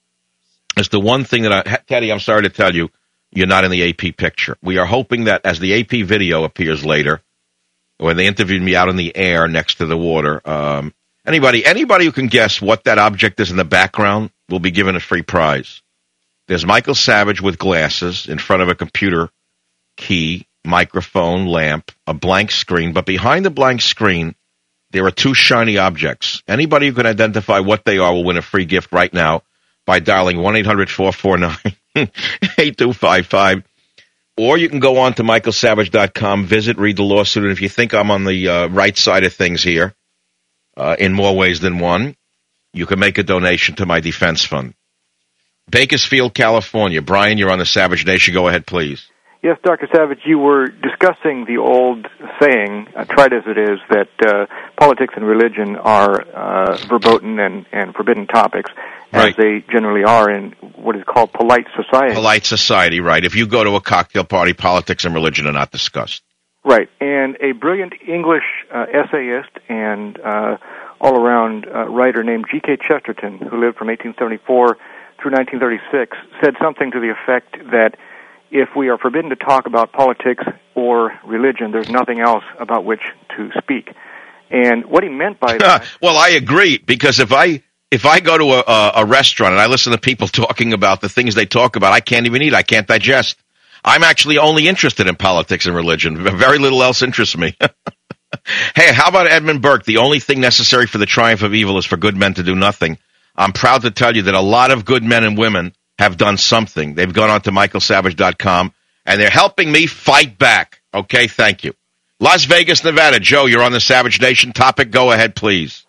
It's the one thing that I, Teddy, I'm sorry to tell you, you're not in the A P picture. We are hoping that as the A P video appears later, when they interviewed me out in the air next to the water, um, anybody anybody who can guess what that object is in the background will be given a free prize. There's Michael Savage with glasses in front of a computer key, microphone, lamp, a blank screen. But behind the blank screen, there are two shiny objects. Anybody who can identify what they are will win a free gift right now by dialing one eight hundred four four nine eight two five five. Or you can go on to michael savage dot com, visit, read the lawsuit. And if you think I'm on the uh, right side of things here, uh, in more ways than one, you can make a donation to my defense fund. Bakersfield, California. Brian, you're on the Savage Nation. Go ahead, please. Yes, Doctor Savage, you were discussing the old saying, uh, tried as it is, that uh, politics and religion are uh, verboten and, and forbidden topics, right, as they generally are in what is called polite society. Polite society, right. If you go to a cocktail party, politics and religion are not discussed. Right, and a brilliant English uh, essayist and uh, all-around uh, writer named G K Chesterton, who lived from eighteen seventy-four through nineteen thirty-six, said something to the effect that if we are forbidden to talk about politics or religion, there's nothing else about which to speak. And what he meant by that... Well, I agree, because if I if I go to a, a, a restaurant and I listen to people talking about the things they talk about, I can't even eat. I can't digest. I'm actually only interested in politics and religion. Very little else interests me. Hey, how about Edmund Burke? The only thing necessary for the triumph of evil is for good men to do nothing. I'm proud to tell you that a lot of good men and women have done something. They've gone on to michael savage dot com, and they're helping me fight back. Okay, thank you. Las Vegas, Nevada. Joe, you're on the Savage Nation. Topic, go ahead, please.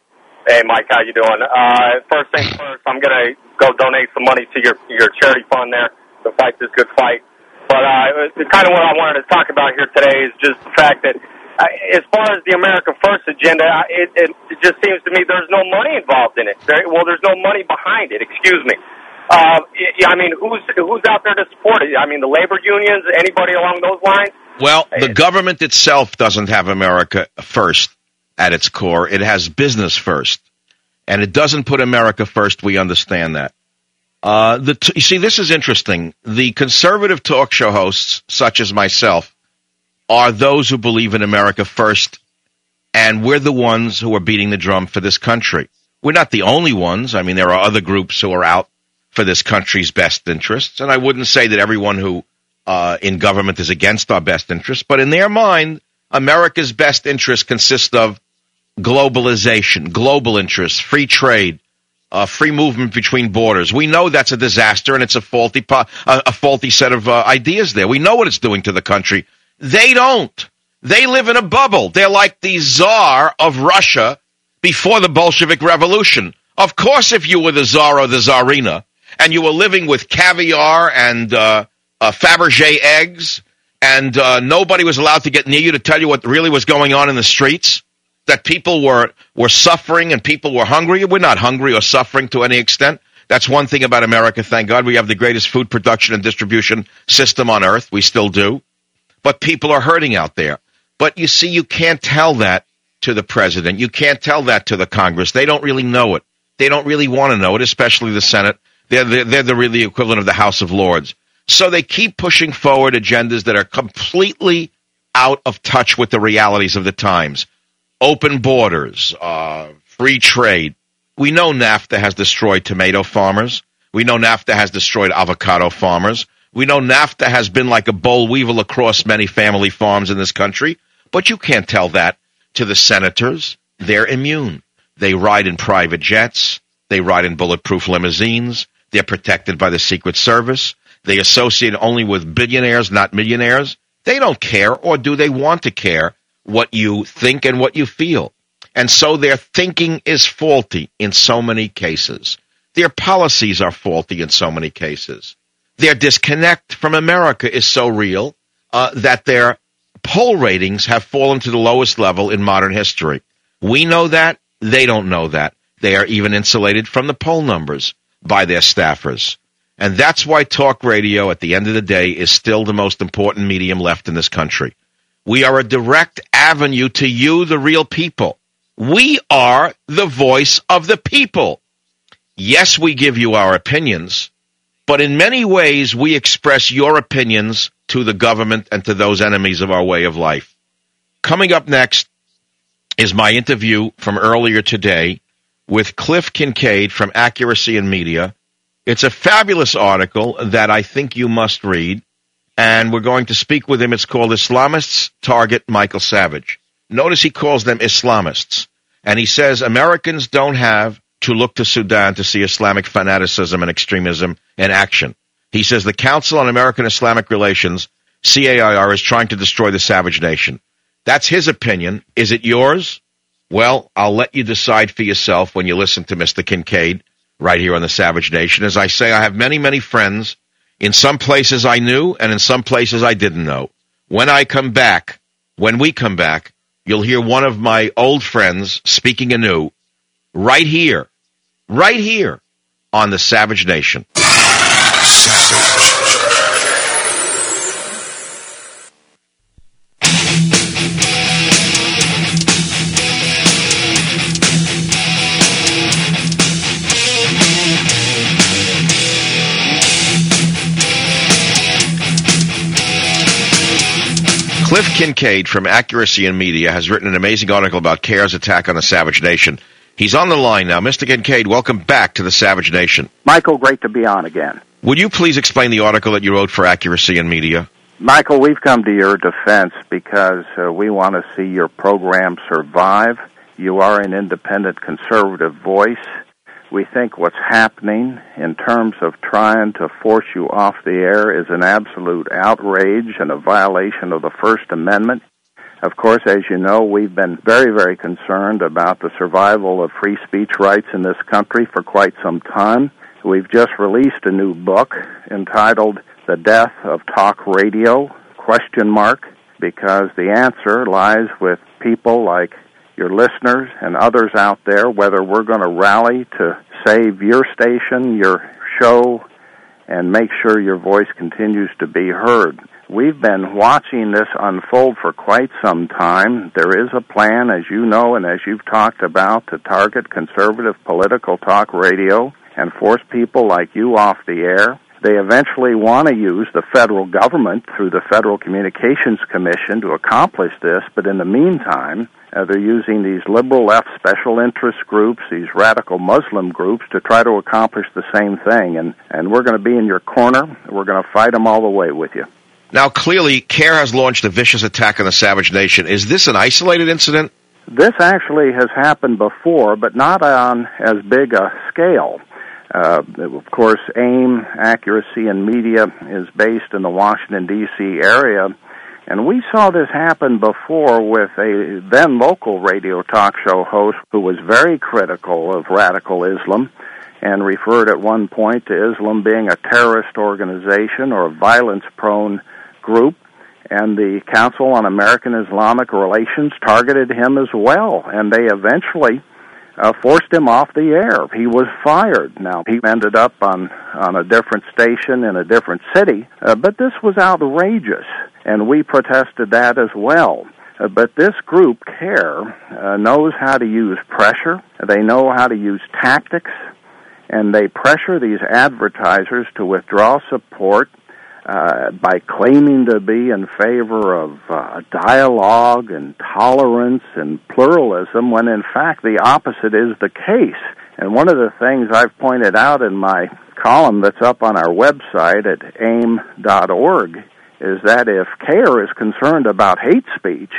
Hey, Mike, how you doing? Uh, first things first, I'm going to go donate some money to your your charity fund there to fight this good fight. But uh, kind of what I wanted to talk about here today is just the fact that uh, as far as the America First agenda, it, it, it just seems to me there's no money involved in it. There, well, there's no money behind it, excuse me. Uh, I mean, who's who's out there to support it? I mean, the labor unions, anybody along those lines? Well, the government itself doesn't have America first at its core. It has business first. And it doesn't put America first. We understand that. Uh, the t- you see, this is interesting. The conservative talk show hosts, such as myself, are those who believe in America first, and we're the ones who are beating the drum for this country. We're not the only ones. I mean, there are other groups who are out for this country's best interests, and I wouldn't say that everyone who uh, in government is against our best interests, but in their mind, America's best interest consists of globalization, global interests, free trade, uh, free movement between borders. We know that's a disaster, and it's a faulty, po- a, a faulty set of uh, ideas there. We know what it's doing to the country. They don't. They live in a bubble. They're like the Tsar of Russia before the Bolshevik Revolution. Of course, if you were the Tsar or the Tsarina, and you were living with caviar and uh, uh, Fabergé eggs, and uh, nobody was allowed to get near you to tell you what really was going on in the streets, that people were, were suffering and people were hungry. We're not hungry or suffering to any extent. That's one thing about America. Thank God we have the greatest food production and distribution system on earth. We still do. But people are hurting out there. But you see, you can't tell that to the president. You can't tell that to the Congress. They don't really know it. They don't really want to know it, especially the Senate. They're the, they're the really equivalent of the House of Lords. So they keep pushing forward agendas that are completely out of touch with the realities of the times. Open borders, uh, free trade. We know NAFTA has destroyed tomato farmers. We know NAFTA has destroyed avocado farmers. We know NAFTA has been like a boll weevil across many family farms in this country. But you can't tell that to the senators. They're immune. They ride in private jets. They ride in bulletproof limousines. They're protected by the Secret Service. They associate only with billionaires, not millionaires. They don't care, or do they want to care, what you think and what you feel. And so their thinking is faulty in so many cases. Their policies are faulty in so many cases. Their disconnect from America is so real uh, that their poll ratings have fallen to the lowest level in modern history. We know that. They don't know that. They are even insulated from the poll numbers by their staffers. And that's why talk radio, at the end of the day, is still the most important medium left in this country. We are a direct avenue to you, the real people. We are the voice of the people. Yes, we give you our opinions, but in many ways we express your opinions to the government and to those enemies of our way of life. Coming up next is my interview from earlier today with Cliff Kincaid from Accuracy in Media. It's a fabulous article that I think you must read. And we're going to speak with him. It's called Islamists Target Michael Savage. Notice he calls them Islamists. And he says Americans don't have to look to Sudan to see Islamic fanaticism and extremism in action. He says the Council on American Islamic Relations, C A I R, is trying to destroy the savage nation. That's his opinion. Is it yours? Well, I'll let you decide for yourself when you listen to Mister Kincaid right here on the Savage Nation. As I say, I have many, many friends. In some places I knew, and in some places I didn't know. When I come back, when we come back, you'll hear one of my old friends speaking anew, right here, right here on the Savage Nation. Savage. Cliff Kincaid from Accuracy in Media has written an amazing article about CAIR's attack on the Savage Nation. He's on the line now. Mister Kincaid, welcome back to the Savage Nation. Michael, great to be on again. Would you please explain the article that you wrote for Accuracy in Media? Michael, we've come to your defense because uh, we want to see your program survive. You are an independent conservative voice. We think what's happening in terms of trying to force you off the air is an absolute outrage and a violation of the First Amendment. Of course, as you know, we've been very, very concerned about the survival of free speech rights in this country for quite some time. We've just released a new book entitled The Death of Talk Radio, question mark, because the answer lies with people like your listeners and others out there, whether we're going to rally to save your station, your show, and make sure your voice continues to be heard. We've been watching this unfold for quite some time. There is a plan, as you know and as you've talked about, to target conservative political talk radio and force people like you off the air. They eventually want to use the federal government through the Federal Communications Commission to accomplish this, but in the meantime, uh, they're using these liberal left special interest groups, these radical Muslim groups, to try to accomplish the same thing. And, and we're going to be in your corner. We're going to fight them all the way with you. Now, clearly, CARE has launched a vicious attack on the Savage Nation. Is this an isolated incident? This actually has happened before, but not on as big a scale. Uh, of course, AIM, Accuracy in Media, is based in the Washington, D C area, and we saw this happen before with a then local radio talk show host who was very critical of radical Islam and referred at one point to Islam being a terrorist organization or a violence-prone group, and the Council on American Islamic Relations targeted him as well, and they eventually uh, forced him off the air. He was fired. Now, he ended up on, on a different station in a different city, uh, but this was outrageous, and we protested that as well. Uh, but this group, CARE, uh, knows how to use pressure. They know how to use tactics, and they pressure these advertisers to withdraw support uh, by claiming to be in favor of uh, dialogue and tolerance and pluralism, when in fact the opposite is the case. And one of the things I've pointed out in my column that's up on our website at aim dot org is that if CARE is concerned about hate speech,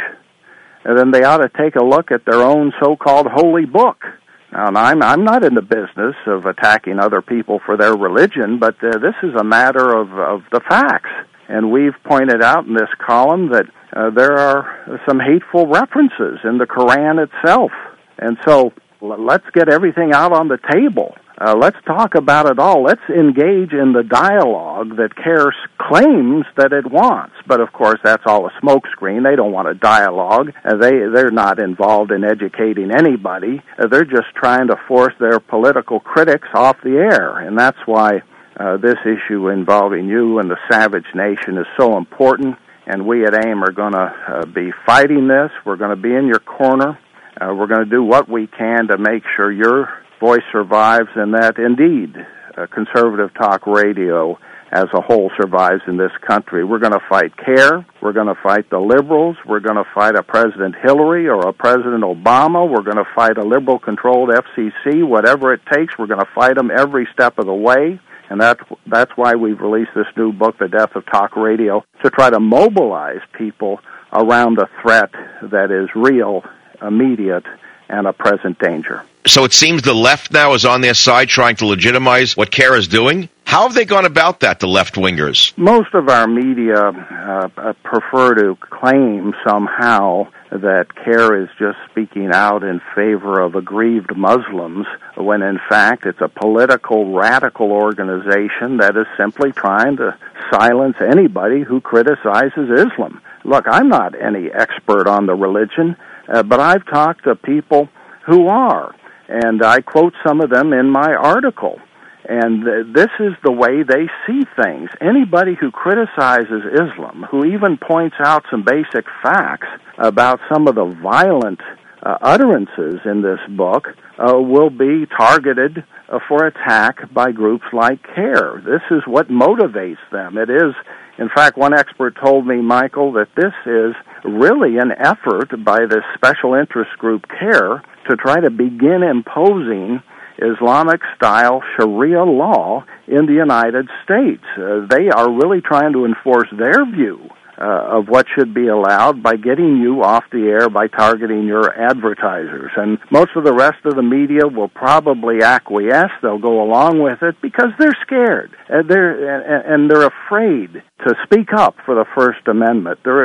then they ought to take a look at their own so-called holy book. Now, I'm, I'm not in the business of attacking other people for their religion, but uh, this is a matter of, of the facts. And we've pointed out in this column that uh, there are some hateful references in the Quran itself. And so l- let's get everything out on the table. Uh, let's talk about it all. Let's engage in the dialogue that CARE claims that it wants. But, of course, that's all a smokescreen. They don't want a dialogue. Uh, they, they're not involved in educating anybody. Uh, they're just trying to force their political critics off the air. And that's why uh, this issue involving you and the Savage Nation is so important. And we at AIM are going to uh, be fighting this. We're going to be in your corner. Uh, we're going to do what we can to make sure you're voice survives, and that indeed uh, conservative talk radio as a whole survives in this country. We're going to fight CARE. We're going to fight the liberals. We're going to fight a President Hillary or a President Obama. We're going to fight a liberal-controlled F C C. Whatever it takes, we're going to fight them every step of the way. And that, that's why we've released this new book, The Death of Talk Radio, to try to mobilize people around a threat that is real, immediate, and a present danger. So it seems the left now is on their side trying to legitimize what CARE is doing? How have they gone about that, the left-wingers? Most of our media uh, prefer to claim somehow that CARE is just speaking out in favor of aggrieved Muslims, when in fact it's a political radical organization that is simply trying to silence anybody who criticizes Islam. Look, I'm not any expert on the religion, uh, but I've talked to people who are, and I quote some of them in my article. And th- this is the way they see things. Anybody who criticizes Islam, who even points out some basic facts about some of the violent uh, utterances in this book, uh, will be targeted uh, for attack by groups like CARE. This is what motivates them. It is, in fact, one expert told me, Michael, that this is really an effort by this special interest group CARE to try to begin imposing Islamic-style Sharia law in the United States. Uh, they are really trying to enforce their view uh, of what should be allowed by getting you off the air by targeting your advertisers. And most of the rest of the media will probably acquiesce. They'll go along with it because they're scared. Uh, they're, and, and they're afraid to speak up for the First Amendment. They're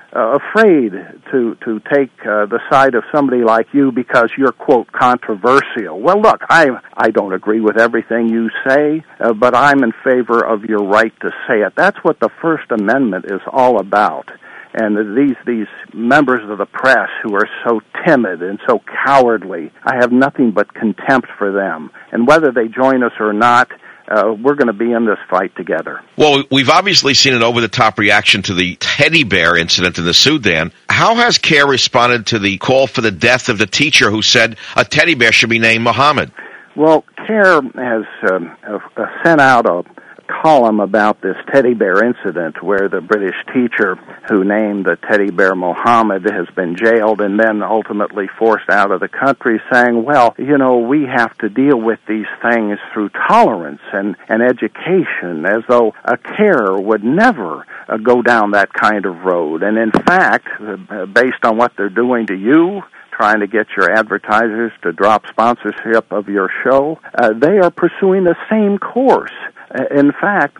uh, afraid to to take uh, the side of somebody like you because you're, quote, controversial. Well, look, I I don't agree with everything you say, uh, but I'm in favor of your right to say it. That's what the First Amendment is all about. And these these members of the press who are so timid and so cowardly, I have nothing but contempt for them. And whether they join us or not, uh, we're going to be in this fight together. Well, we've obviously seen an over-the-top reaction to the teddy bear incident in the Sudan. How has CARE responded to the call for the death of the teacher who said a teddy bear should be named Muhammad? Well, CARE has um, uh, sent out a column about this teddy bear incident where the British teacher who named the teddy bear Mohammed has been jailed and then ultimately forced out of the country, saying, well, you know, we have to deal with these things through tolerance and, and education, as though a CARE would never uh, go down that kind of road. And in fact, uh, based on what they're doing to you, trying to get your advertisers to drop sponsorship of your show, uh, they are pursuing the same course. In fact,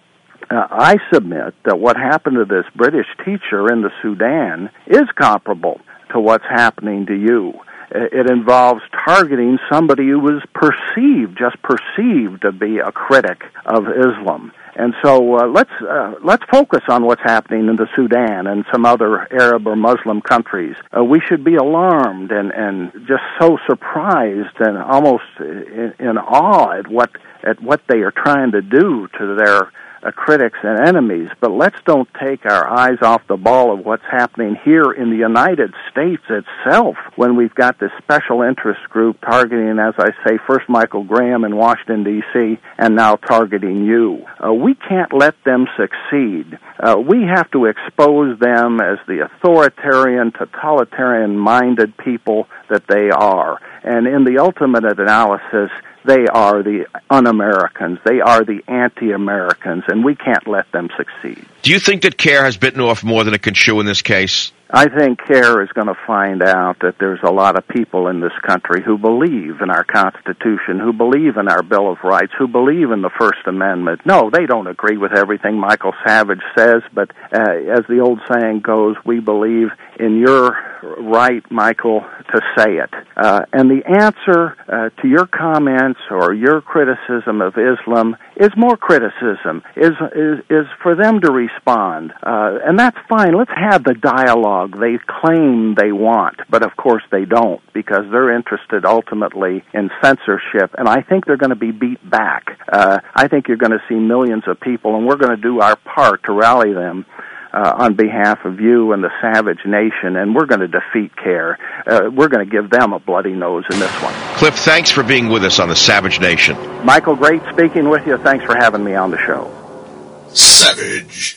uh, I submit that what happened to this British teacher in the Sudan is comparable to what's happening to you. It involves targeting somebody who was perceived, just perceived to be a critic of Islam. And so uh, let's uh, let's focus on what's happening in the Sudan and some other Arab or Muslim countries. Uh, we should be alarmed and, and just so surprised and almost in, in awe at what at what they are trying to do to their uh, critics and enemies. But let's don't take our eyes off the ball of what's happening here in the United States itself when we've got this special interest group targeting, as I say, first Michael Graham in Washington, D C, and now targeting you. Uh, we can't let them succeed. Uh, we have to expose them as the authoritarian, totalitarian-minded people that they are. And in the ultimate analysis, they are the un-Americans. They are the anti-Americans, and we can't let them succeed. Do you think that CARE has bitten off more than it can chew in this case? I think CARE is going to find out that there's a lot of people in this country who believe in our Constitution, who believe in our Bill of Rights, who believe in the First Amendment. No, they don't agree with everything Michael Savage says, but uh, as the old saying goes, we believe in your right, Michael, to say it. Uh, and the answer uh, to your comments or your criticism of Islam is more criticism, is is, is for them to respond. Uh, and that's fine. Let's have the dialogue they claim they want, but of course they don't, because they're interested ultimately in censorship, and I think they're going to be beat back. Uh, I think you're going to see millions of people, and we're going to do our part to rally them Uh, on behalf of you and the Savage Nation, and we're going to defeat CARE. Uh, we're going to give them a bloody nose in this one. Cliff, thanks for being with us on the Savage Nation. Michael, great speaking with you. Thanks for having me on the show. Savage.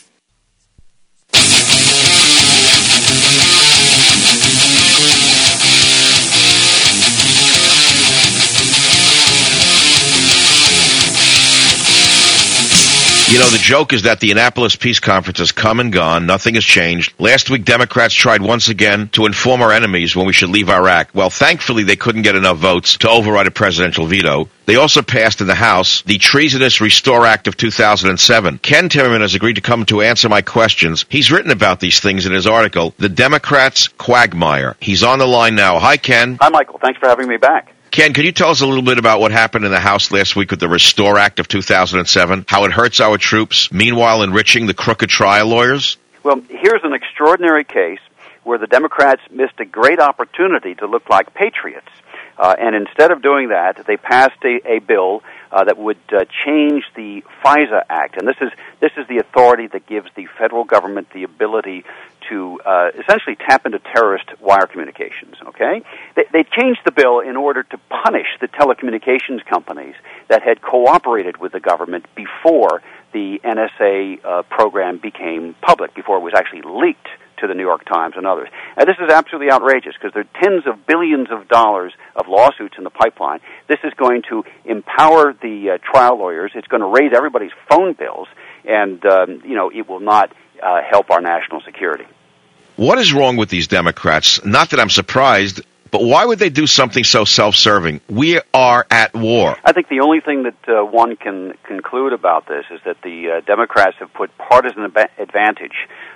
You know, the joke is that the Annapolis Peace Conference has come and gone. Nothing has changed. Last week, Democrats tried once again to inform our enemies when we should leave Iraq. Well, thankfully, they couldn't get enough votes to override a presidential veto. They also passed in the House the Treasonous Restore Act of two thousand seven. Ken Timmerman has agreed to come to answer my questions. He's written about these things in his article, The Democrats' Quagmire. He's on the line now. Hi, Ken. Hi, Michael. Thanks for having me back. Ken, can you tell us a little bit about what happened in the House last week with the Restore Act of two thousand seven, how it hurts our troops, meanwhile enriching the crooked trial lawyers? Well, here's an extraordinary case where the Democrats missed a great opportunity to look like patriots. Uh, and instead of doing that, they passed a, a bill uh, that would uh, change the FISA Act. And this is this is the authority that gives the federal government the ability to uh, essentially tap into terrorist wire communications, okay? They, they changed the bill in order to punish the telecommunications companies that had cooperated with the government before the N S A uh, program became public, before it was actually leaked to the New York Times and others. Now, this is absolutely outrageous because there are tens of billions of dollars of lawsuits in the pipeline. This is going to empower the uh, trial lawyers. It's going to raise everybody's phone bills, and, um, you know, it will not uh, help our national security. What is wrong with these Democrats? Not that I'm surprised, but why would they do something so self-serving? We are at war. I think the only thing that uh, one can conclude about this is that the uh, Democrats have put partisan ab- advantage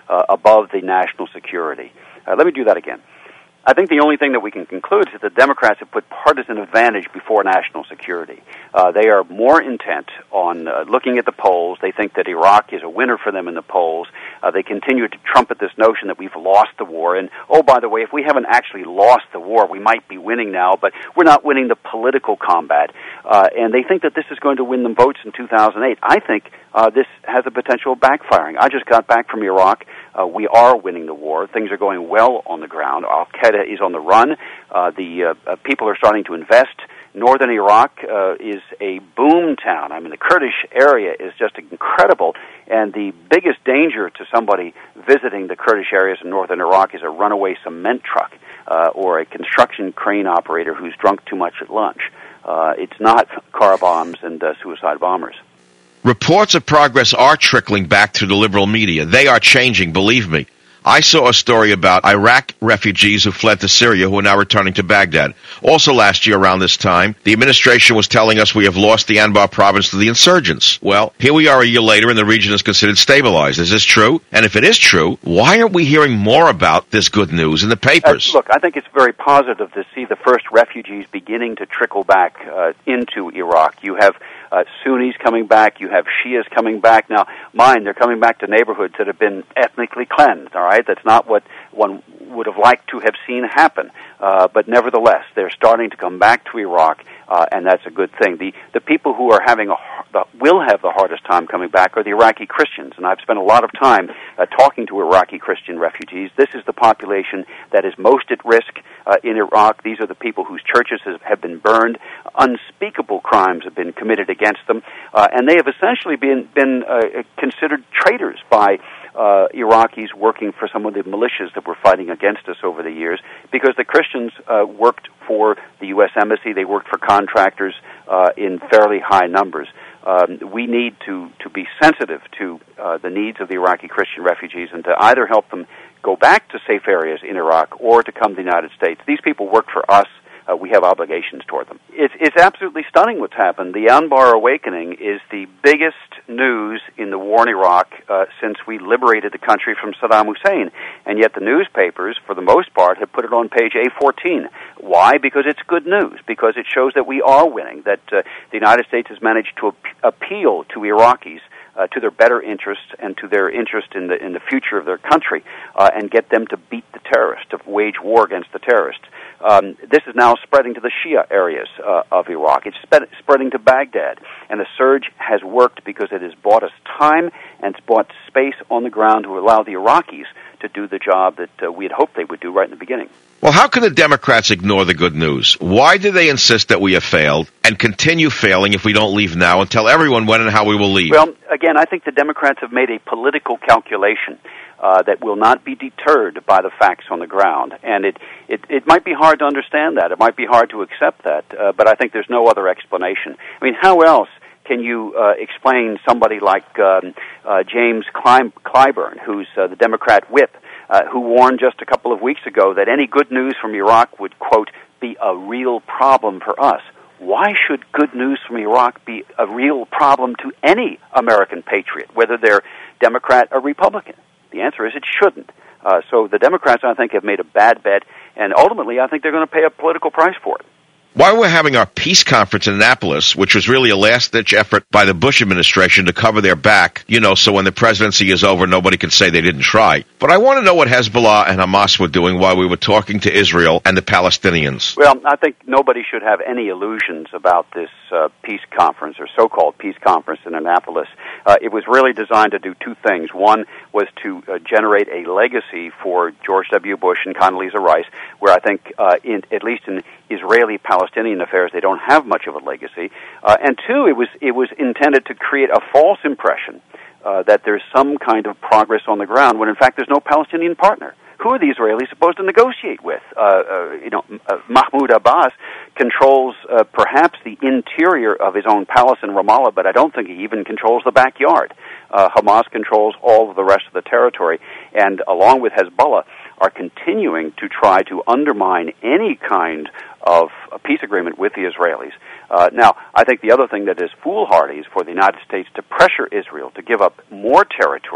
uh, above the national security. Uh, let me do that again. I think the only thing that we can conclude is that the Democrats have put partisan advantage before national security. Uh, they are more intent on uh, looking at the polls. They think that Iraq is a winner for them in the polls. Uh, they continue to trumpet this notion that we've lost the war. And, oh, by the way, if we haven't actually lost the war, we might be winning now, but we're not winning the political combat. Uh, and they think that this is going to win them votes in two thousand eight. I think uh, this has a potential of backfiring. I just got back from Iraq. Uh, we are winning the war. Things are going well on the ground. Al-Qaeda is on the run. Uh, the uh, uh, people are starting to invest. Northern Iraq uh, is a boom town. I mean, the Kurdish area is just incredible. And the biggest danger to somebody visiting the Kurdish areas in northern Iraq is a runaway cement truck uh, or a construction crane operator who's drunk too much at lunch. Uh, it's not car bombs and uh, suicide bombers. Reports of progress are trickling back through the liberal media. They are changing, believe me. I saw a story about Iraq refugees who fled to Syria who are now returning to Baghdad. Also last year around this time, the administration was telling us we have lost the Anbar province to the insurgents. Well, here we are a year later and the region is considered stabilized. Is this true? And if it is true, why aren't we hearing more about this good news in the papers? Uh, look, I think it's very positive to see the first refugees beginning to trickle back uh, into Iraq. You have Uh, Sunnis coming back, you have Shias coming back. Now, mind, they're coming back to neighborhoods that have been ethnically cleansed, all right? That's not what one would have liked to have seen happen. Uh, but nevertheless, they're starting to come back to Iraq, uh, and that's a good thing. The the people who are having a the, will have the hardest time coming back are the Iraqi Christians, and I've spent a lot of time uh, talking to Iraqi Christian refugees. This is the population that is most at risk uh, in Iraq. These are the people whose churches has, have been burned. Unspeakable crimes have been committed against them, uh, and they have essentially been been uh, considered traitors by Uh, Iraqis working for some of the militias that were fighting against us over the years, because the Christians uh, worked for the U S Embassy, they worked for contractors uh, in fairly high numbers. Um, we need to, to be sensitive to uh, the needs of the Iraqi Christian refugees and to either help them go back to safe areas in Iraq or to come to the United States. These people work for us. Uh, we have obligations toward them. It's, it's absolutely stunning what's happened. The Anbar Awakening is the biggest news in the war in Iraq uh, since we liberated the country from Saddam Hussein. And yet the newspapers, for the most part, have put it on page A fourteen. Why? Because it's good news. Because it shows that we are winning, that uh, the United States has managed to ap- appeal to Iraqis Uh, to their better interests and to their interest in the in the future of their country, uh, and get them to beat the terrorists, to wage war against the terrorists. Um, this is now spreading to the Shia areas uh, of Iraq. It's spe- spreading to Baghdad, and the surge has worked because it has bought us time and it's bought space on the ground to allow the Iraqis to do the job that uh, we had hoped they would do right in the beginning. Well, how can the Democrats ignore the good news? Why do they insist that we have failed and continue failing if we don't leave now and tell everyone when and how we will leave? Well, again, I think the Democrats have made a political calculation uh, that will not be deterred by the facts on the ground. And it, it, it might be hard to understand that. It might be hard to accept that. Uh, but I think there's no other explanation. I mean, how else can you uh, explain somebody like um, uh, James Cly- Clyburn, who's uh, the Democrat whip, Uh, who warned just a couple of weeks ago that any good news from Iraq would, quote, be a real problem for us. Why should good news from Iraq be a real problem to any American patriot, whether they're Democrat or Republican? The answer is it shouldn't. Uh, so the Democrats, I think, have made a bad bet, and ultimately I think they're going to pay a political price for it. While we're having our peace conference in Annapolis, which was really a last-ditch effort by the Bush administration to cover their back, you know, so when the presidency is over, nobody can say they didn't try. But I want to know what Hezbollah and Hamas were doing while we were talking to Israel and the Palestinians. Well, I think nobody should have any illusions about this uh, peace conference, or so-called peace conference in Annapolis. Uh, it was really designed to do two things. One was to uh, generate a legacy for George W. Bush and Condoleezza Rice, where I think, uh, in, at least in Israeli-Palestinian affairs, they don't have much of a legacy. Uh, and two, it was it was intended to create a false impression uh, that there's some kind of progress on the ground, when in fact there's no Palestinian partner. Who are the Israelis supposed to negotiate with? Uh, uh, you know, uh, Mahmoud Abbas controls uh, perhaps the interior of his own palace in Ramallah, but I don't think he even controls the backyard. Uh, Hamas controls all of the rest of the territory, and along with Hezbollah, are continuing to try to undermine any kind of a peace agreement with the Israelis. Uh, now, I think the other thing that is foolhardy is for the United States to pressure Israel to give up more territory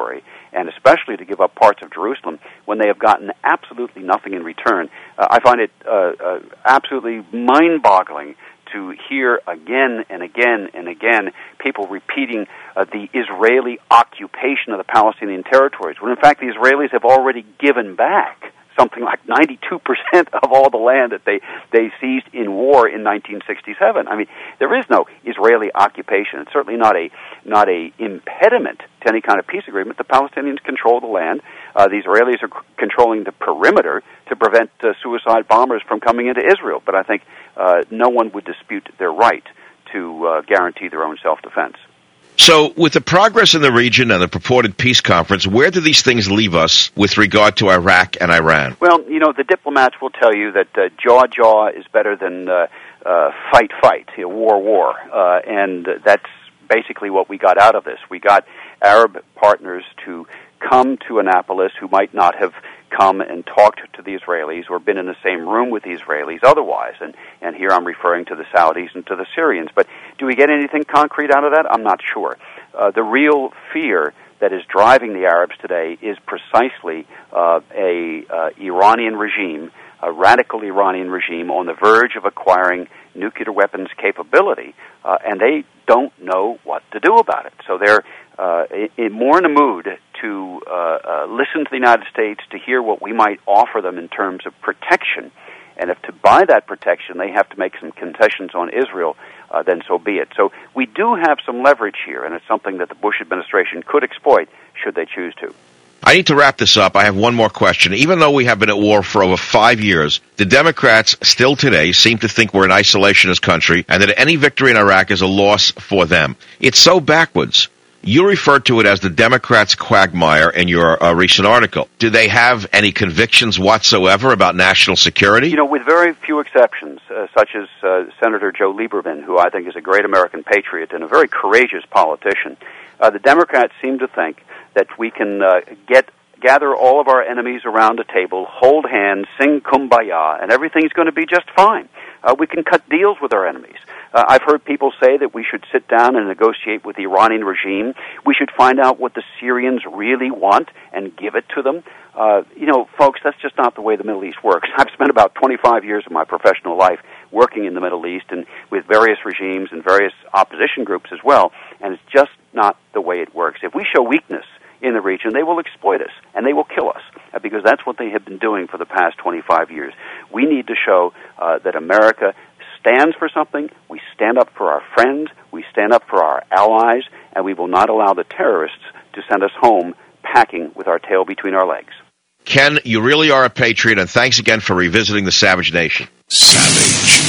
and especially to give up parts of Jerusalem when they have gotten absolutely nothing in return. Uh, I find it uh, uh, absolutely mind-boggling to hear again and again and again people repeating uh, the Israeli occupation of the Palestinian territories, when in fact the Israelis have already given back something like ninety-two percent of all the land that they, they seized in war in nineteen sixty-seven. I mean, there is no Israeli occupation. It's certainly not a not a impediment to any kind of peace agreement. The Palestinians control the land. Uh, the Israelis are c- controlling the perimeter to prevent uh, suicide bombers from coming into Israel. But I think uh, no one would dispute their right to uh, guarantee their own self-defense. So, with the progress in the region and the purported peace conference, where do these things leave us with regard to Iraq and Iran? Well, you know, the diplomats will tell you that uh, jaw-jaw is better than uh, uh, fight-fight, you know, war-war, uh, and that's basically what we got out of this. We got Arab partners to come to Annapolis who might not have come and talked to the Israelis or been in the same room with the Israelis otherwise. And, and here I'm referring to the Saudis and to the Syrians. But do we get anything concrete out of that? I'm not sure. Uh, the real fear that is driving the Arabs today is precisely uh, a uh, Iranian regime, a radical Iranian regime on the verge of acquiring nuclear weapons capability, uh, and they don't know what to do about it. So they're uh, in, more in a mood to uh, uh, listen to the United States, to hear what we might offer them in terms of protection. And if to buy that protection they have to make some concessions on Israel, uh, then so be it. So we do have some leverage here, and it's something that the Bush administration could exploit should they choose to. I need to wrap this up. I have one more question. Even though we have been at war for over five years, the Democrats still today seem to think we're an isolationist country and that any victory in Iraq is a loss for them. It's so backwards. You referred to it as the Democrats' quagmire in your uh, recent article. Do they have any convictions whatsoever about national security? You know, with very few exceptions, uh, such as uh, Senator Joe Lieberman, who I think is a great American patriot and a very courageous politician, uh, the Democrats seem to think that we can uh, get gather all of our enemies around a table, hold hands, sing Kumbaya, and everything's going to be just fine. Uh, we can cut deals with our enemies. Uh, I've heard people say that we should sit down and negotiate with the Iranian regime. We should find out what the Syrians really want and give it to them. Uh, you know, folks, that's just not the way the Middle East works. I've spent about twenty-five years of my professional life working in the Middle East and with various regimes and various opposition groups as well, and it's just not the way it works. If we show weakness in the region, they will exploit us, and they will kill us, uh, because that's what they have been doing for the past twenty-five years. We need to show uh, that America stands for something, we stand up for our friends, we stand up for our allies, and we will not allow the terrorists to send us home packing with our tail between our legs. Ken, you really are a patriot, and thanks again for revisiting the Savage Nation. Savage.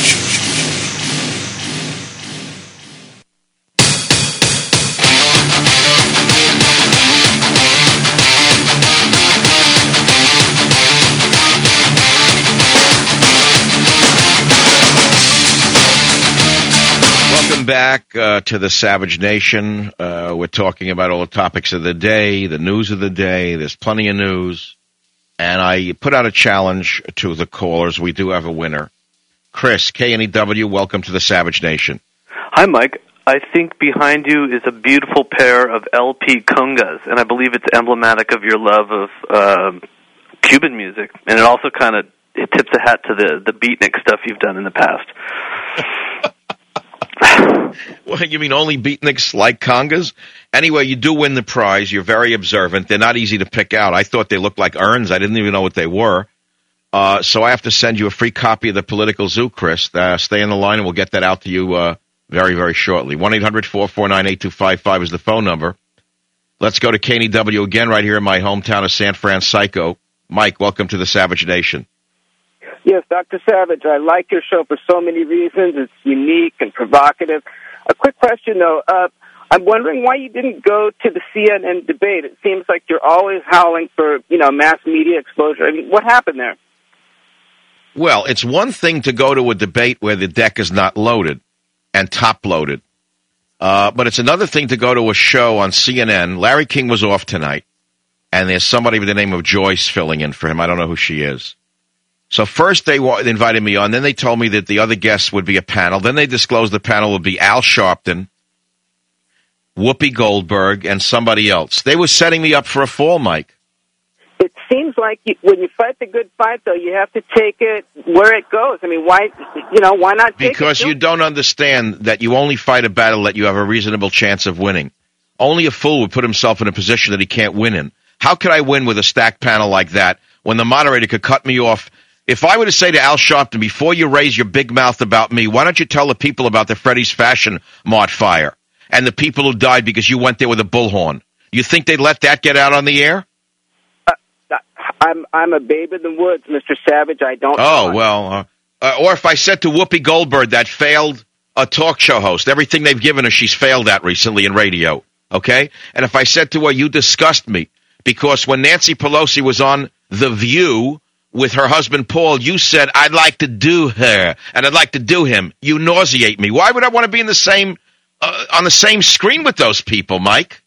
Back uh, to the Savage Nation. Uh, we're talking about all the topics of the day, the news of the day. There's plenty of news. And I put out a challenge to the callers. We do have a winner. Chris, K N E W, welcome to the Savage Nation. Hi, Mike. I think behind you is a beautiful pair of L P congas, and I believe it's emblematic of your love of uh, Cuban music. And it also kind of it tips a hat to the, the beatnik stuff you've done in the past. Well, you mean only beatniks like congas? Anyway, you do win the prize. You're very observant. They're not easy to pick out. I thought they looked like urns. I didn't even know what they were. Uh, so I have to send you a free copy of the Political Zoo, Chris. Uh, stay on the line, and we'll get that out to you uh, very, very shortly. one eight hundred four four nine eight two five five is the phone number. Let's go to K N E W again right here in my hometown of San Francisco. Mike, welcome to the Savage Nation. Yes, Doctor Savage, I like your show for so many reasons. It's unique and provocative. A quick question, though. Uh, I'm wondering why you didn't go to the C N N debate. It seems like you're always howling for, you know, mass media exposure. I mean, what happened there? Well, it's one thing to go to a debate where the deck is not loaded and top-loaded. Uh, but it's another thing to go to a show on C N N. Larry King was off tonight, and there's somebody with the name of Joyce filling in for him. I don't know who she is. So first they invited me on, then they told me that the other guests would be a panel, then they disclosed the panel would be Al Sharpton, Whoopi Goldberg, and somebody else. They were setting me up for a fall, Mike. It seems like you, when you fight the good fight, though, you have to take it where it goes. I mean, why, you know, why not take Because it? you don't understand that you only fight a battle that you have a reasonable chance of winning. Only a fool would put himself in a position that he can't win in. How could I win with a stacked panel like that when the moderator could cut me off? If I were to say to Al Sharpton, before you raise your big mouth about me, why don't you tell the people about the Freddy's Fashion Mart fire and the people who died because you went there with a bullhorn? You think they'd let that get out on the air? I'm I'm a babe in the woods, Mister Savage. I don't. Oh, know. well. Uh, uh, or if I said to Whoopi Goldberg, that failed a talk show host, everything they've given her, she's failed at recently in radio, okay? And if I said to her, you disgust me, because when Nancy Pelosi was on The View with her husband Paul, you said, I'd like to do her, and I'd like to do him. You nauseate me. Why would I want to be in the same uh, on the same screen with those people, Mike?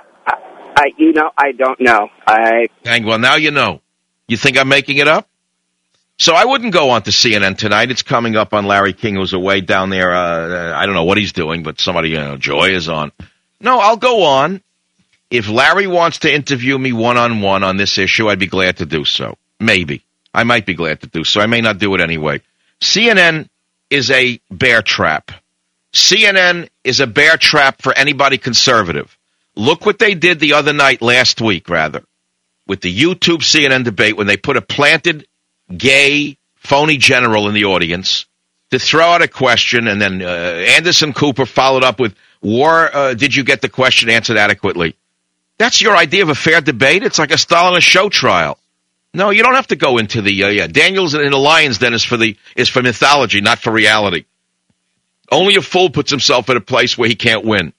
I, you know, I don't know. I. Dang, well, now you know. You think I'm making it up? So I wouldn't go on to C N N tonight. It's coming up on Larry King, who's away down there. Uh, I don't know what he's doing, but somebody, you know, Joy is on. No, I'll go on. If Larry wants to interview me one-on-one on this issue, I'd be glad to do so. Maybe. I might be glad to do so. I may not do it anyway. C N N is a bear trap. C N N is a bear trap for anybody conservative. Look what they did the other night, last week, rather, with the YouTube C N N debate when they put a planted, gay, phony general in the audience to throw out a question, and then uh, Anderson Cooper followed up with, War, uh, did you get the question answered adequately? That's your idea of a fair debate? It's like a Stalinist show trial. No, you don't have to go into the, uh, yeah, Daniel's in the Lion's Den is for, the, is for mythology, not for reality. Only a fool puts himself in a place where he can't win.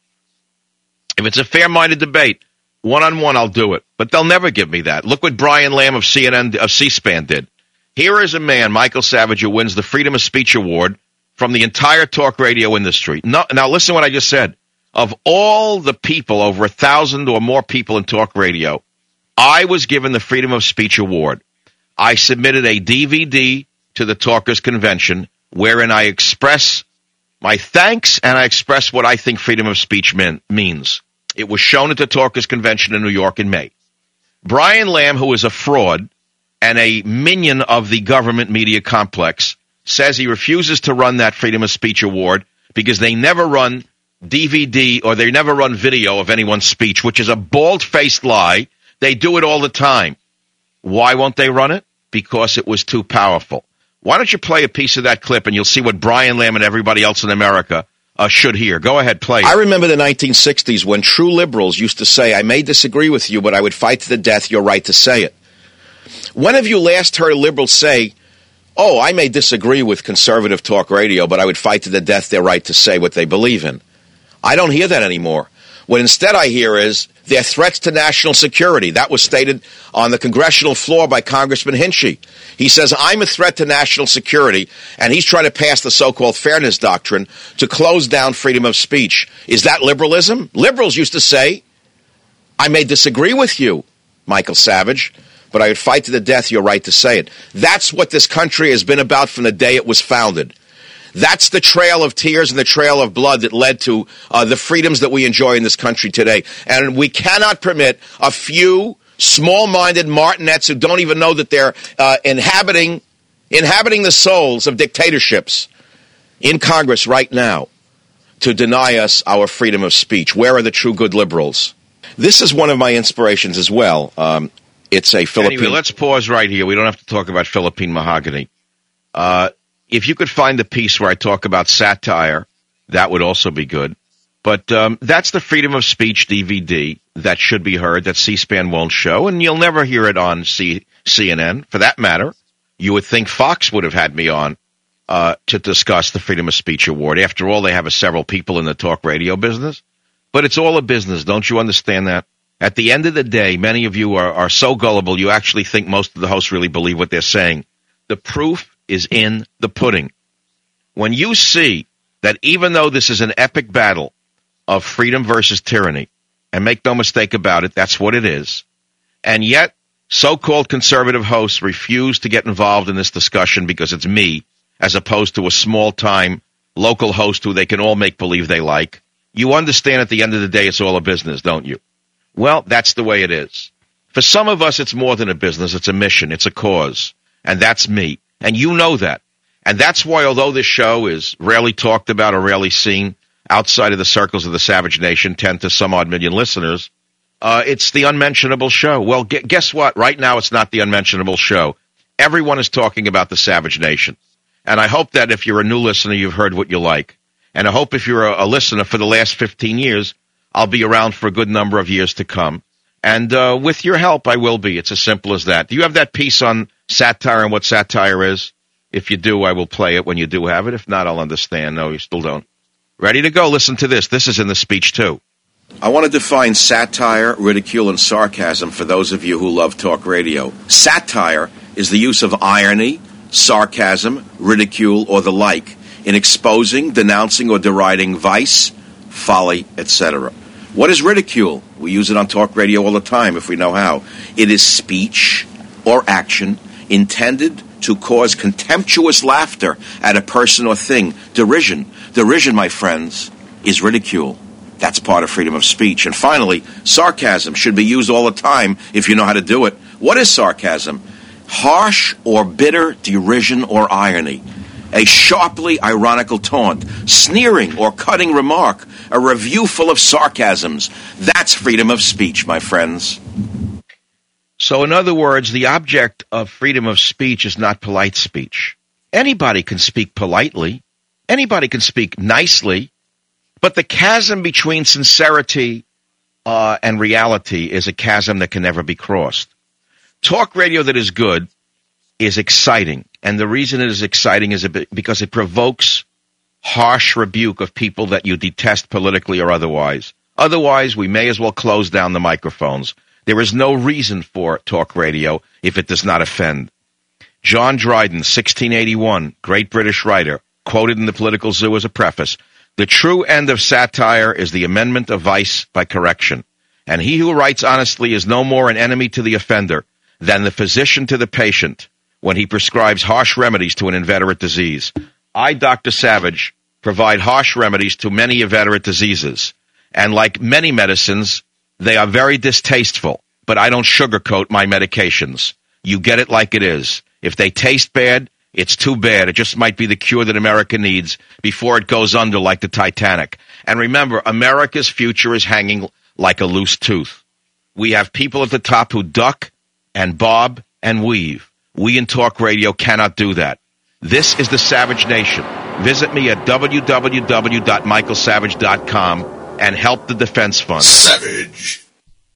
If it's a fair-minded debate, one-on-one, I'll do it. But they'll never give me that. Look what Brian Lamb of C N N, of C-SPAN did. Here is a man, Michael Savage, who wins the Freedom of Speech Award from the entire talk radio industry. No, now, listen to what I just said. Of all the people, over a thousand or more people in talk radio, I was given the Freedom of Speech Award. I submitted a D V D to the Talkers Convention wherein I express my thanks and I express what I think freedom of speech mean, means. It was shown at the Talkers Convention in New York in May. Brian Lamb, who is a fraud and a minion of the government media complex, says he refuses to run that Freedom of Speech Award because they never run D V D or they never run video of anyone's speech, which is a bald-faced lie. They do it all the time. Why won't they run it? Because it was too powerful. Why don't you play a piece of that clip and you'll see what Brian Lamb and everybody else in America uh, should hear. Go ahead, play it. I remember the nineteen sixties when true liberals used to say, I may disagree with you, but I would fight to the death your right to say it. When have you last heard a liberal say, oh, I may disagree with conservative talk radio, but I would fight to the death their right to say what they believe in? I don't hear that anymore. What instead I hear is their threats to national security. That was stated on the congressional floor by Congressman Hinchey. He says, I'm a threat to national security, and he's trying to pass the so-called fairness doctrine to close down freedom of speech. Is that liberalism? Liberals used to say, I may disagree with you, Michael Savage, but I would fight to the death your right to say it. That's what this country has been about from the day it was founded. That's the trail of tears and the trail of blood that led to uh, the freedoms that we enjoy in this country today. And we cannot permit a few small-minded martinets who don't even know that they're uh, inhabiting inhabiting the souls of dictatorships in Congress right now to deny us our freedom of speech. Where are the true good liberals? This is one of my inspirations as well. Um, it's a Philippine... Anyway, let's pause right here. We don't have to talk about Philippine mahogany. Uh... If you could find the piece where I talk about satire, that would also be good. But um, that's the Freedom of Speech D V D that should be heard that C-SPAN won't show, and you'll never hear it on C- CNN. For that matter, you would think Fox would have had me on uh, to discuss the Freedom of Speech Award. After all, they have several people in the talk radio business. But it's all a business. Don't you understand that? At the end of the day, many of you are, are so gullible, you actually think most of the hosts really believe what they're saying. The proof is in the pudding. When you see that even though this is an epic battle of freedom versus tyranny, and make no mistake about it, that's what it is, and yet so-called conservative hosts refuse to get involved in this discussion because it's me, as opposed to a small-time local host who they can all make believe they like, You understand at the end of the day it's all a business, don't you? Well, that's the way it is. For some of us, it's more than a business. It's a mission. It's a cause. And that's me. And you know that. And that's why, although this show is rarely talked about or rarely seen outside of the circles of the Savage Nation, ten to some odd million listeners, uh, it's the unmentionable show. Well, gu- guess what? Right now, it's not the unmentionable show. Everyone is talking about the Savage Nation. And I hope that if you're a new listener, you've heard what you like. And I hope if you're a, a listener for the last fifteen years, I'll be around for a good number of years to come. And uh, with your help, I will be. It's as simple as that. Do you have that piece on satire and what satire is? If you do, I will play it when you do have it. If not, I'll understand. No, you still don't. Ready to go? Listen to this. This is in the speech, too. I want to define satire, ridicule, and sarcasm for those of you who love talk radio. Satire is the use of irony, sarcasm, ridicule, or the like in exposing, denouncing, or deriding vice, folly, et cetera. What is ridicule? We use it on talk radio all the time if we know how. It is speech or action intended to cause contemptuous laughter at a person or thing. Derision. Derision, my friends, is ridicule. That's part of freedom of speech. And finally, sarcasm should be used all the time if you know how to do it. What is sarcasm? Harsh or bitter derision or irony. A sharply ironical taunt, sneering or cutting remark, a review full of sarcasms. That's freedom of speech, my friends. So in other words, the object of freedom of speech is not polite speech. Anybody can speak politely. Anybody can speak nicely. But the chasm between sincerity uh, and reality is a chasm that can never be crossed. Talk radio that is good is exciting. And the reason it is exciting is because it provokes harsh rebuke of people that you detest politically or otherwise. Otherwise, we may as well close down the microphones. There is no reason for talk radio if it does not offend. John Dryden, sixteen eighty-one, great British writer, quoted in the Political Zoo as a preface, "The true end of satire is the amendment of vice by correction. And he who writes honestly is no more an enemy to the offender than the physician to the patient when he prescribes harsh remedies to an inveterate disease." I, Doctor Savage, provide harsh remedies to many inveterate diseases. And like many medicines, they are very distasteful, but I don't sugarcoat my medications. You get it like it is. If they taste bad, it's too bad. It just might be the cure that America needs before it goes under like the Titanic. And remember, America's future is hanging like a loose tooth. We have people at the top who duck and bob and weave. We in talk radio cannot do that. This is the Savage Nation. Visit me at w w w dot michael savage dot com and help the Defense Fund. Savage.